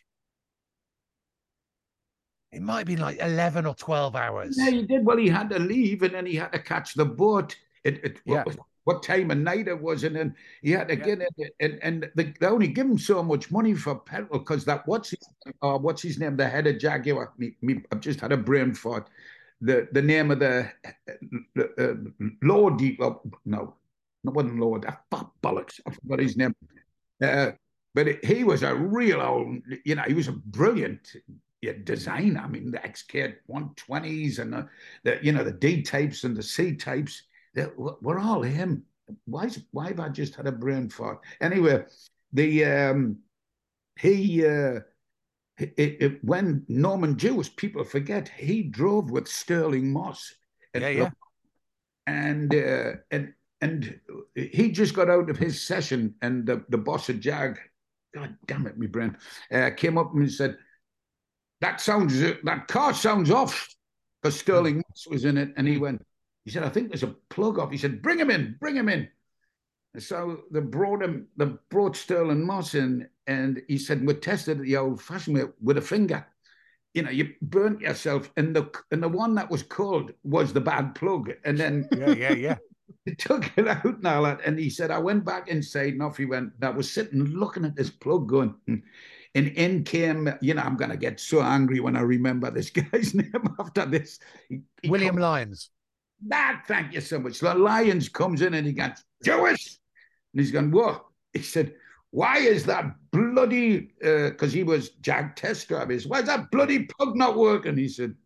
It might be like eleven or twelve hours. Yeah, he did. Well, he had to leave and then he had to catch the boat. It, it, yeah. what, what time of night it was. And then he had to yeah. get it. And, and they, they only give him so much money for petrol because that, what's his, uh, what's his name? The head of Jaguar. Me, me, I've just had a brain fart. The the name of the uh, Lord, uh, no, it wasn't Lord. Fat bollocks. I forgot his name. Uh, but it, he was a real old, you know, he was a brilliant design. I mean, the X K one twenties and the, the you know the D types and the C types, were all him. Why? Why have I just had a brain fart? Anyway, the um, he uh, it, it, when Norman Jewis, people forget he drove with Sterling Moss. Yeah, yeah. And uh, and and he just got out of his session, and the the boss of Jag, God damn it, my brain, uh, came up and said, that sounds, that car sounds off, because Sterling Moss was in it. And he went, he said, I think there's a plug off. He said, bring him in, bring him in. And so they brought him, they brought Sterling Moss in, and he said, we tested it the old fashioned way with a finger. You know, you burnt yourself, and the and the one that was cold was the bad plug. And then yeah, yeah, yeah. he took it out and all that. And he said, I went back inside, and off he went. And I was sitting looking at this plug going, hmm. And in came, you know, I'm going to get so angry when I remember this guy's name after this. He, he William comes, Lyons. That, thank you so much. So Lyons comes in and he goes, Jewish. And he's going, what? He said, why is that bloody, because uh, he was Jag test drivers, why is that bloody plug not working? He said,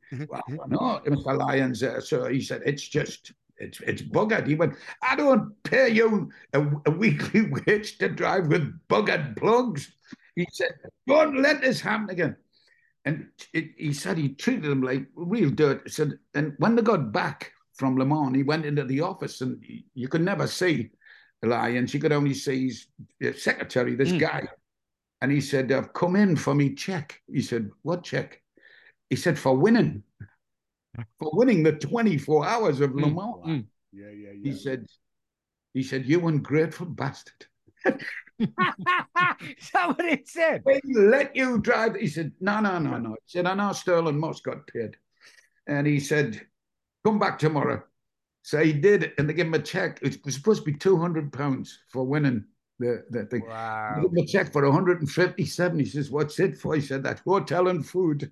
Well, no, Mister Lyons. Uh, so he said, it's just, it's it's buggered. He went, I don't pay you a, a weekly wage to drive with buggered plugs. He said, don't let this happen again. And it, he said he treated them like real dirt. He said, and when they got back from Le Mans, he went into the office and you could never see Lyons. You could only see his secretary, this mm. guy. And he said, I've come in for me check. He said, what check? He said, for winning. For winning the twenty-four hours of Le Mans. Mm. Yeah, yeah, yeah. He said, he said, you ungrateful bastard. Is that what it said? They let you drive. He said, no, no, no, no. He said, I know Stirling Moss got paid. And he said, come back tomorrow. So he did, and they gave him a check. It was supposed to be two hundred pounds for winning the, the thing. Wow. They gave him a check for one hundred fifty-seven. He says, what's it for? He said, that hotel and food.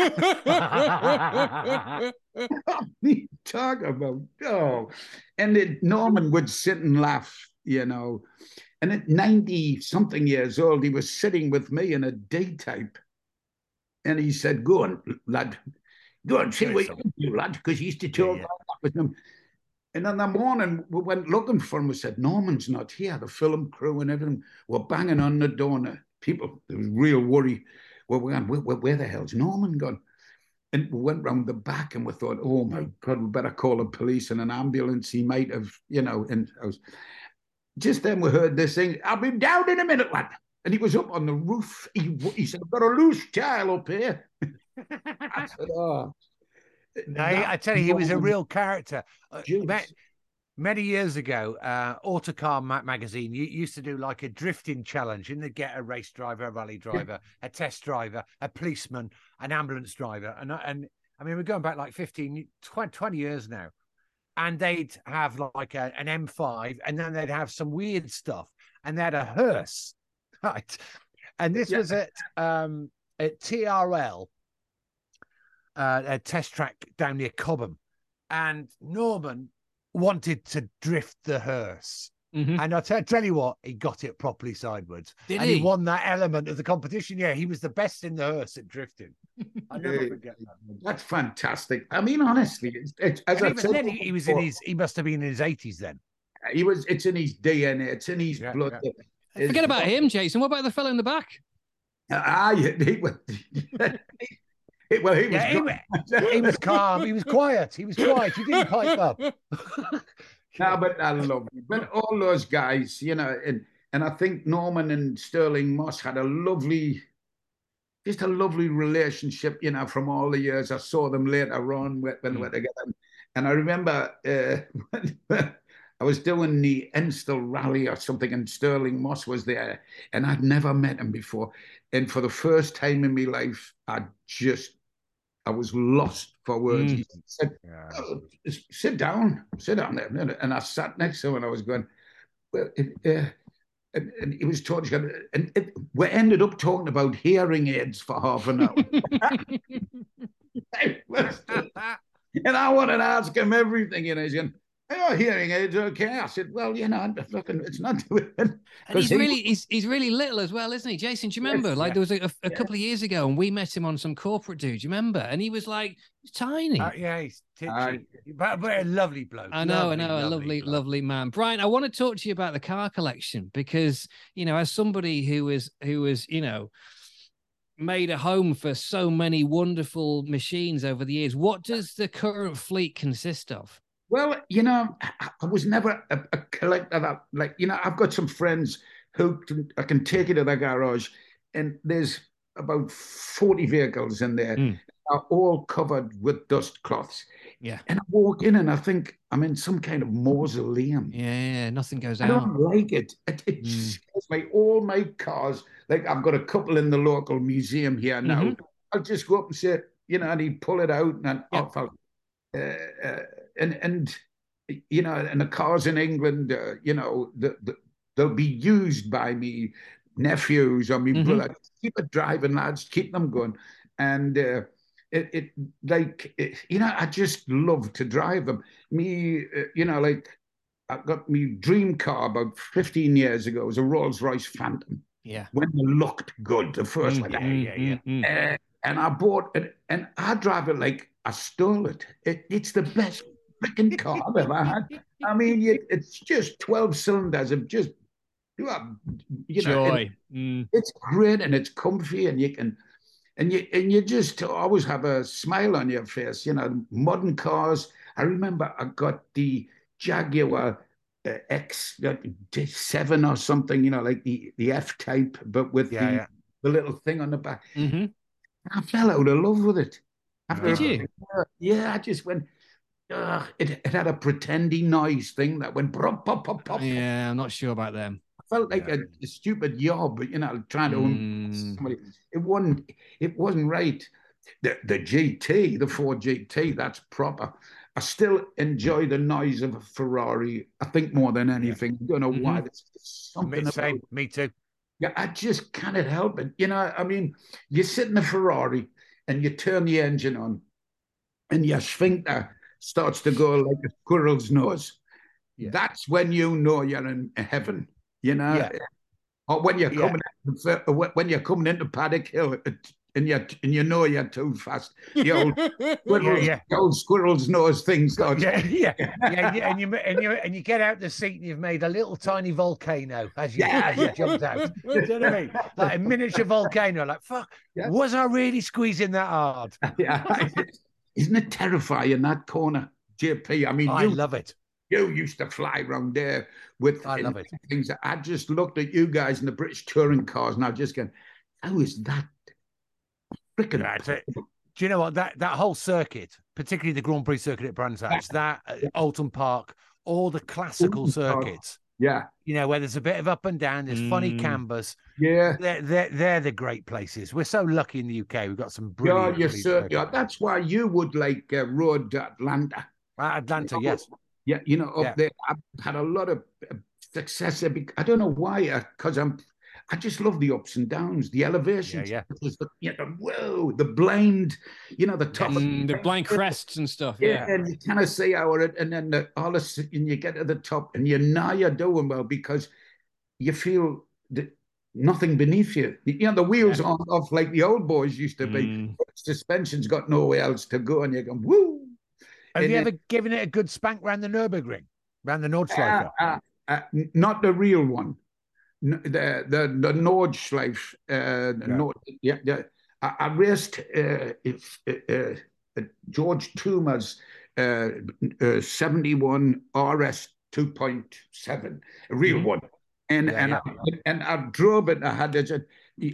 Talk about, oh. And it, Norman would sit and laugh, you know. And at ninety-something years old, he was sitting with me in a D-type. And he said, go on, lad. Go on, see what you can do, lad, because he used to talk yeah, yeah. like that with him. And in the morning, we went looking for him. We said, Norman's not here. The film crew and everything were banging on the door. And people, there was real worry. Well, we went, where, where, where the hell's Norman gone? And we went round the back and we thought, oh, my God, we better call the police and an ambulance. He might have, you know, in house. Just then we heard this thing, I'll be down in a minute, lad. And he was up on the roof. He, he said, I've got a loose child up here. I said, oh. No, I tell you, he was a real character. Uh, many years ago, uh, Autocar ma- magazine used to do like a drifting challenge, and they'd get a race driver, a rally driver, a test driver, a policeman, an ambulance driver. And, and I mean, we're going back like fifteen, twenty, twenty years now. And they'd have like a, an M five, and then they'd have some weird stuff. And they had a hearse, right? And this yeah. was at, um, at T R L. Uh, a test track down near Cobham, and Norman wanted to drift the hearse. Mm-hmm. And I tell, tell you what, he got it properly sideways. Did and he? he won that element of the competition. Yeah, he was the best in the hearse at drifting. I never forget that. That's fantastic. I mean, honestly, it's, it's as I said, he, he was in his. He must have been in his eighties then. He was. It's in his D N A. It's in his yeah, blood. Yeah. Forget about him, Jason. What about the fellow in the back? Ah, he, he, Well, he was, yeah, he, he was calm. He was quiet. He was quiet. He didn't pipe up. No, but I love it. But all those guys, you know, and and I think Norman and Stirling Moss had a lovely, just a lovely relationship, you know, from all the years. I saw them later on when they were together. And I remember uh, when I was doing the Enstall Rally or something, and Stirling Moss was there, and I'd never met him before. And for the first time in my life, I just, I was lost for words. Mm. He said, yeah. oh, sit down, sit down there. And I sat next to him and I was going, well, it, uh, and, and he was talking, and it, we ended up talking about hearing aids for half an hour. And I wanted to ask him everything, you know, he's going, oh, hearing aids, okay. I said, well, you know, it's not doing it. And he's he, really, he's, he's really little as well, isn't he? Jason, do you remember? Yes, like yeah. there was a, a, a yeah. couple of years ago, and we met him on some corporate dude. Do you remember? And he was like tiny. Uh, yeah, he's titchy, uh, but, but a lovely bloke. I know, lovely, I know, lovely, a lovely, bloke. lovely man. Brian, I want to talk to you about the car collection because you know, as somebody who was, who was, you know, made a home for so many wonderful machines over the years. What does the current fleet consist of? Well, you know, I was never a, a collector that, like, you know, I've got some friends who can, I can take you to their garage, and there's about forty vehicles in there, mm. are all covered with dust cloths. Yeah. And I walk in and I think I'm in some kind of mausoleum. Yeah, nothing goes I out. I don't like it. It, it mm. scares me. All my cars, like I've got a couple in the local museum here now. Mm-hmm. I'll just go up and say, you know, and he'd pull it out and then yep. off. Uh, uh, and and you know, and the cars in England, uh, you know, the, the, they'll be used by me nephews or me mm-hmm. brother. Keep it driving, lads. Keep them going. And uh, it it like it, you know, I just love to drive them. Me, uh, you know, like I got me dream car about fifteen years ago. It was a Rolls Royce Phantom. Yeah, when they looked good, the first mm, one. Mm, yeah, yeah. Mm, uh, and I bought it, and I drive it like I stole it. it it's the best freaking car I've ever had. I mean, it, it's just twelve cylinders of just, you know, Joy. it, mm. it's great and it's comfy, and you can, and you and you just always have a smile on your face. You know, modern cars. I remember I got the Jaguar uh, X seven or something. You know, like the the F type, but with Yeah, the yeah. the little thing on the back. Mm-hmm. I fell out of love with it. After Did you? Yeah, I just went. Uh, it, it had a pretendy noise thing that went pop, pop, pop, pop. Yeah, I'm not sure about them. I felt like Yeah. a, a stupid yob, you know, trying to Mm. somebody. It wasn't. It wasn't right. The the G T, the Ford G T, that's proper. I still enjoy the noise of a Ferrari. I think more than anything. I don't know Mhm. why. There's something Me, about same. Me too. yeah, I just cannot help it. You know, I mean, you sit in a Ferrari and you turn the engine on, and your sphincter starts to go like a squirrel's nose. Yeah. That's when you know you're in heaven. You know, Yeah. or when you're Yeah. coming into, when you're coming into Paddock Hill, and you and you know you're too fast. The old squirrel's, yeah. the old squirrel's nose thing starts. Yeah, yeah, yeah, yeah, and you and you and you get out the seat and you've made a little tiny volcano as you, Yeah, as you yeah. jumped out. Do you know what I mean? Like a miniature volcano. Like fuck, Yeah. was I really squeezing that hard? Yeah, isn't it terrifying that corner, J P? I mean, I you love it. You used to fly around there with I love it. things. I just looked at you guys in the British touring cars, and I just going, "How is that freaking?" That's it. Do you know what that that whole circuit, particularly the Grand Prix circuit at Brands Hatch, that uh, Alton Park, all the classical Alton Park. circuits, Yeah, you know, where there's a bit of up and down, there's funny Mm. cambers. yeah, They're, they're they're the great places. We're so lucky in the U K. We've got some yeah. brilliant. You brilliant certainly are. circuits. That's why you would like uh, Road Atlanta. Uh, Atlanta, You know, yes. Yeah, you know, up Yeah. there, I've had a lot of uh, success there. bec- I don't know why, because I'm, I just love the ups and downs, the elevations. Yeah, There's the, you know, whoa, the blind, you know, the top. of Mm, the blind crests and stuff. Yeah, Yeah. and you kind of say our it, and then the, all of a sudden you get to the top, and you know you're doing well because you feel that nothing beneath you. You know, the wheels Yeah. aren't off like the old boys used to be. Mm. Suspension's got nowhere else to go, and you go woo. Have And you then- ever given it a good spank round the Nürburgring, round the Nordschleife? Uh, uh, uh, not the real one. N- The the the Nordschleife. Uh, Yeah. Nord, yeah, yeah. I, I raced uh, if, uh, uh, George Toomer's uh, uh, seventy-one R S two point seven, a real Mhm. one. And Yeah, and yeah. I, and I drove it. I had it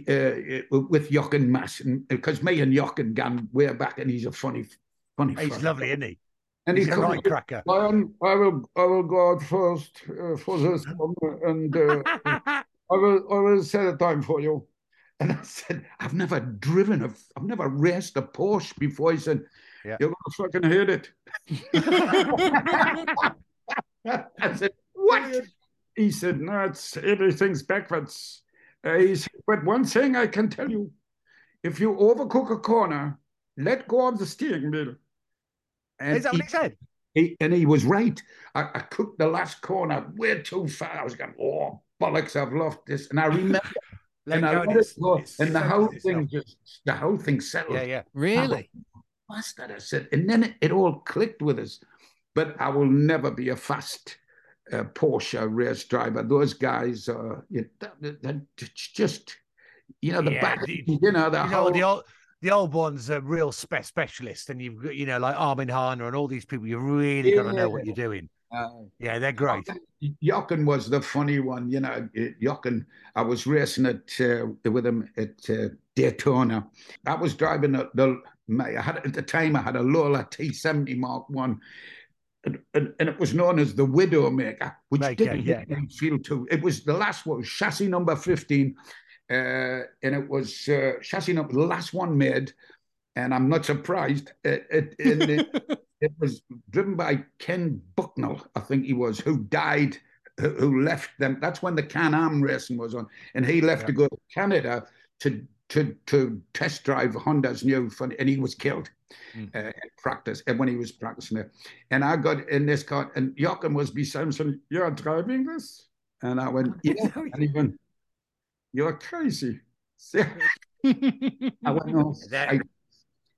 uh, with Jochen Mass, because me and Jochen gone way back, and he's a funny, funny. He's fucker. lovely, isn't he? And He's he a comes, right cracker. Lion, I will, I will go out first uh, for this one, and uh, I will, I will set a time for you. And I said, I've never driven a, I've never raced a Porsche before. He said, Yeah. you're gonna fucking hate it. I said, what? He said, no, it's everything's backwards. Uh, he said, but one thing I can tell you, if you overcook a corner, let go of the steering wheel. And Is that what he- he said? he, and he was right. I, I cooked the last corner way too far. I was going, oh, bollocks, I've lost this. And I remember, Let and I go let and it it's- go, it's- and the it's whole focused thing itself. just, the whole thing settled. Yeah, yeah. Really? Bastard, I said. And then it, it all clicked with us. But I will never be a fast uh, Porsche race driver. Those guys are, you know, that, that, just, you know, the Yeah, back, the- you know, the You know, whole. the old the old ones are real spe- specialists, and you've got, you know, like Armin Hahner and all these people. You really got to know what you're doing. uh, Yeah, they're great. Jochen was the funny one, you know. Jochen, I was racing it uh, with him at uh, Daytona. I was driving the, the I had at the time I had a Lola T seventy Mark One, and, and, and it was known as the Widowmaker, which Maker, didn't yeah, yeah. feel too. It was the last one, chassis number fifteen, uh, and it was uh, chassis number the last one made. And I'm not surprised. It, it, it, it was driven by Ken Bucknell, I think he was, who died, who, who left them. That's when the Can-Am racing was on. And he left Yeah. to go to Canada to to to test drive Honda's new, fun, and he was killed Mm. uh, in practice, and when he was practicing it. And I got in this car, and Jochen was beside him saying, you're driving this? And I went, yeah. And he went, you're crazy. I went, no. That- I,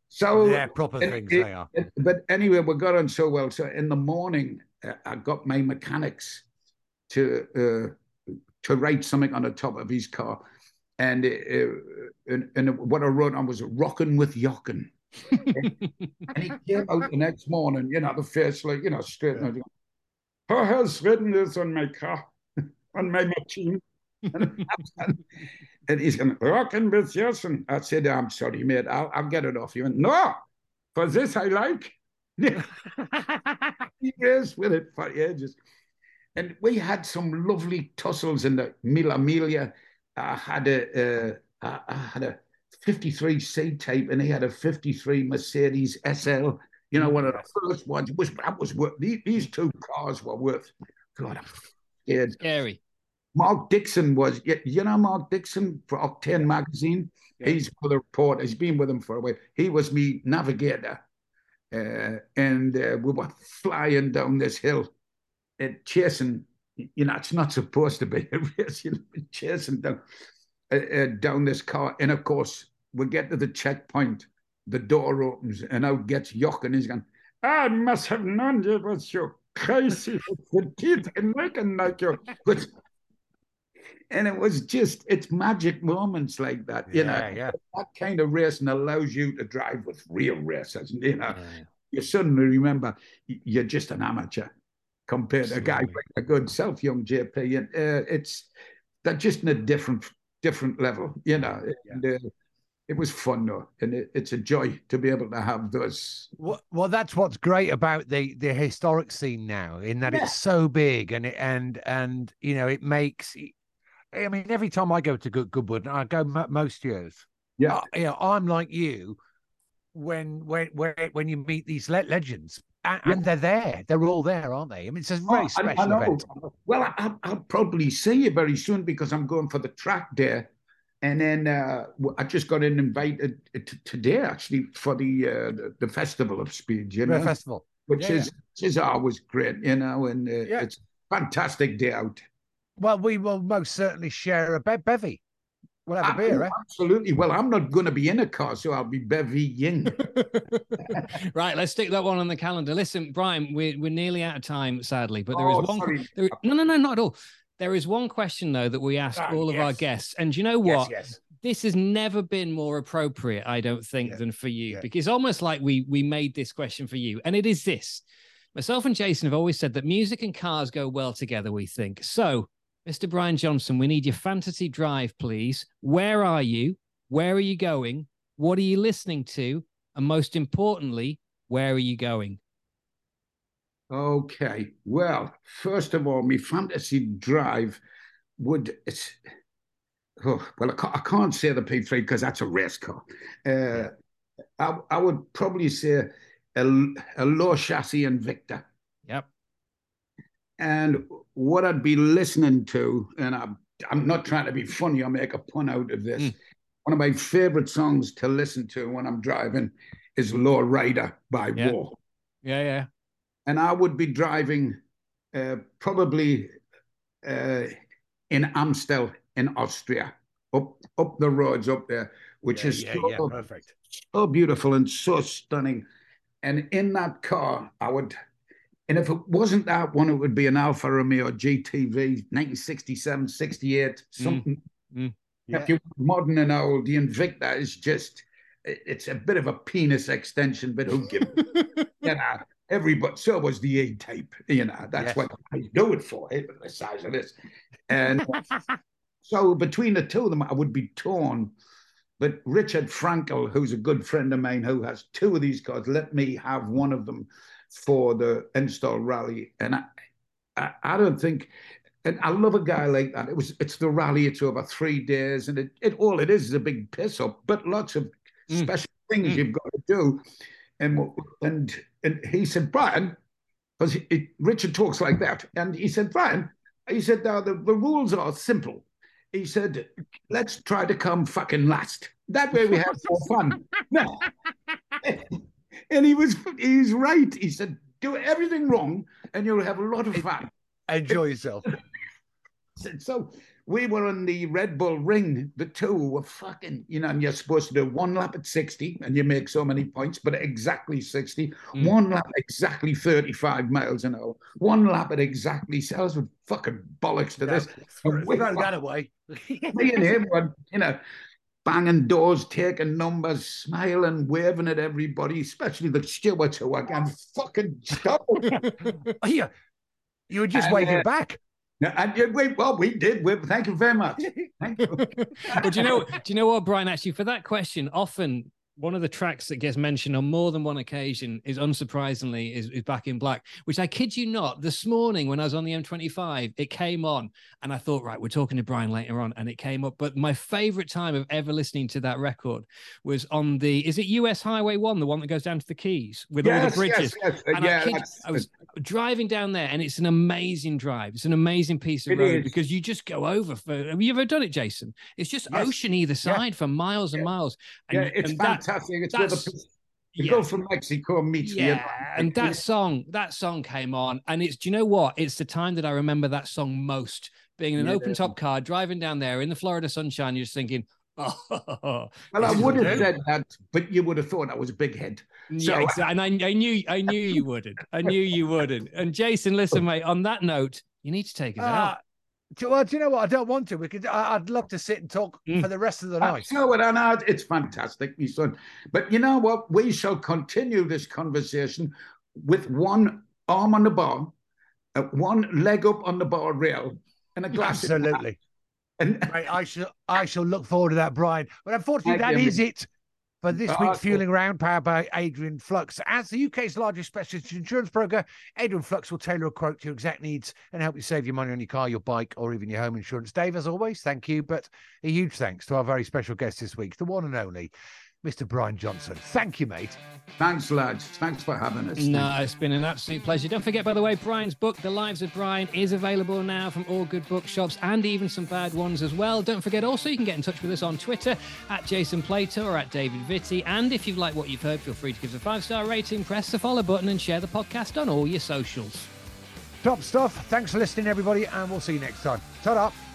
So they're proper it, things. it, They are. it, but anyway, we got on so well. So in the morning, uh, I got my mechanics to uh, to write something on the top of his car, and uh, and, and what I wrote on was "Rockin' with Yockin." and, and he came out the next morning, you know, the face like, you know, straight. Yeah. And who has written this on my car, on my machine? and, and he's going, "Rockin' with Yockin." I said, "I'm sorry, mate. I'll, I'll get it off you." And no, for this I like. He is with it for ages. And we had some lovely tussles in the Mille Miglia. I had a, uh, I had a fifty-three C type, and he had a fifty-three Mercedes S L. You know, one of the first ones. Was that was worth these two cars were worth. God, I'm scared. Scary. Mark Dixon was, you know, Mark Dixon for Octane magazine. Yeah. He's for the reporter. He's been with him for a while. He was me navigator, uh, and uh, we were flying down this hill. Uh, chasing, you know, it's not supposed to be a race, you know, chasing down, uh, uh, down this car. And of course, we get to the checkpoint, the door opens, and out gets Jochen. He's going, "I must have known you was so crazy with the teeth and looking like you." But, and it was just, it's magic moments like that, you yeah, know. Yeah. That kind of racing allows you to drive with real racers, you know. Yeah. You suddenly remember you're just an amateur compared to a guy like a good self, young J P, and uh, it's they're just in a different different level, you know. Yeah. And, uh, it was fun though, and it, it's a joy to be able to have those. Well, well, that's what's great about the the historic scene now, in that yeah. it's so big, and it and and you know it makes. I mean, every time I go to Good Goodwood, I go m- most years. Yeah, uh, you know, I'm like you when when when when you meet these le- legends. And, yeah. and they're there. They're all there, aren't they? I mean, it's a very oh, special I, I event. Well, I, I'll probably see you very soon because I'm going for the track day. And then uh, I just got in invited t- today, actually, for the, uh, the the Festival of Speed, you know. The festival. Which yeah, is, yeah. which is always great, you know, and uh, yeah. it's a fantastic day out. Well, we will most certainly share a be- bevy. We'll have a beer, eh? Absolutely. Well, I'm not going to be in a car, so I'll be bevying. Right, let's stick that one on the calendar. Listen, Brian, we're we're nearly out of time, sadly, but there oh, is one. There, no, no, no, not at all. There is one question though that we ask oh, all of yes. our guests, and you know what? Yes, yes. This has never been more appropriate, I don't think, yeah. than for you, yeah. because almost like we we made this question for you, and it is this. Myself and Jason have always said that music and cars go well together. We think so. Mister Brian Johnson, we need your fantasy drive, please. Where are you? Where are you going? What are you listening to? And most importantly, where are you going? Okay. Well, first of all, my fantasy drive would... It's, oh, well, I can't, I can't say the P three because that's a race car. Uh, yeah. I, I would probably say a, a low chassis Invicta. Yep. And what I'd be listening to, and I'm, I'm not trying to be funny or make a pun out of this, mm. one of my favorite songs to listen to when I'm driving is Low Rider by yeah. War. Yeah, yeah. And I would be driving uh, probably uh, in Amstel in Austria, up up the roads up there, which yeah, is yeah, so, yeah, perfect. so beautiful and so stunning. And in that car, I would... And if it wasn't that one, it would be an Alfa Romeo G T V, nineteen sixty-seven, sixty-eight, something. Mm. Mm. Yeah. If you're modern and old, the Invicta is just, it's a bit of a penis extension, but who gives you know, everybody, so was the E-Type, you know, that's yes. what I do it for, eh, the size of this. And so between the two of them, I would be torn. But Richard Frankel, who's a good friend of mine, who has two of these cars, let me have one of them for the Install Rally. And I, I, I don't think, and I love a guy like that. It was, it's the rally, it's over three days, and it, it all it is is a big piss up, but lots of mm. special things mm. you've got to do. And and and he said, Brian, because Richard talks like that, and he said, Brian, he said, now the, the rules are simple. He said, let's try to come fucking last. That way we have more fun. No. And he was, he's right. He said, do everything wrong and you'll have a lot of fun. Enjoy yourself. So we were in the Red Bull Ring. The two were fucking, you know, and you're supposed to do one lap at sixty and you make so many points, but exactly sixty. Mm. One lap exactly thirty-five miles an hour. One lap at exactly, I was fucking bollocks to this. Throw, throw that away. Me and him were, you know, banging doors, taking numbers, smiling, waving at everybody, especially the stewards who were going, fucking stop. Yeah. You were just and, waving uh, back. And we, well, we did. We, thank you very much. Thank you. But do you know, do you know what, Brian? Actually, for that question, often one of the tracks that gets mentioned on more than one occasion is, unsurprisingly, is, is Back in Black, which I kid you not, this morning when I was on the M twenty-five, it came on and I thought, right, we're talking to Brian later on, and it came up. But my favorite time of ever listening to that record was on the, is it U S Highway one, the one that goes down to the Keys with yes, all the bridges? Yes, yes. And yeah, I, kid, I was driving down there, and it's an amazing drive. It's an amazing piece of it road is. Because you just go over for, have you ever done it, Jason? It's just yes. ocean either side yeah. for miles and yeah. miles. And, yeah, it's and fantastic. That, it's where the You yeah. go from Mexico and meets yeah, the and that song, that song came on, and it's, do you know what? It's the time that I remember that song most. Being in an yeah. open top car, driving down there in the Florida sunshine, you're just thinking, oh. Well, I would have said that, but you would have thought I was a big head. So, yeah, exactly. And I, I knew, I knew you wouldn't. I knew you wouldn't. And Jason, listen, mate. On that note, you need to take us uh, out. Well, do you know what? I don't want to. We could. I'd love to sit and talk mm. for the rest of the night. I know it, and it's fantastic, my son. But you know what? We shall continue this conversation with one arm on the bar, uh, one leg up on the bar rail, and a glass. Absolutely. And I shall. I shall look forward to that, Brian. But unfortunately, that is it for this week's Fueling Around, powered by Adrian Flux. As the U K's largest specialist insurance broker, Adrian Flux will tailor a quote to your exact needs and help you save your money on your car, your bike, or even your home insurance. Dave, as always, thank you. But a huge thanks to our very special guest this week, the one and only Mister Brian Johnson. Thank you, mate. Thanks, lads. Thanks for having us. No, Thanks. It's been an absolute pleasure. Don't forget, by the way, Brian's book, The Lives of Brian, is available now from all good bookshops and even some bad ones as well. Don't forget, also, you can get in touch with us on Twitter at Jason Plato or at David Vitti. And if you like what you've heard, feel free to give us a five-star rating, press the follow button, and share the podcast on all your socials. Top stuff. Thanks for listening, everybody, and we'll see you next time. Ta-da.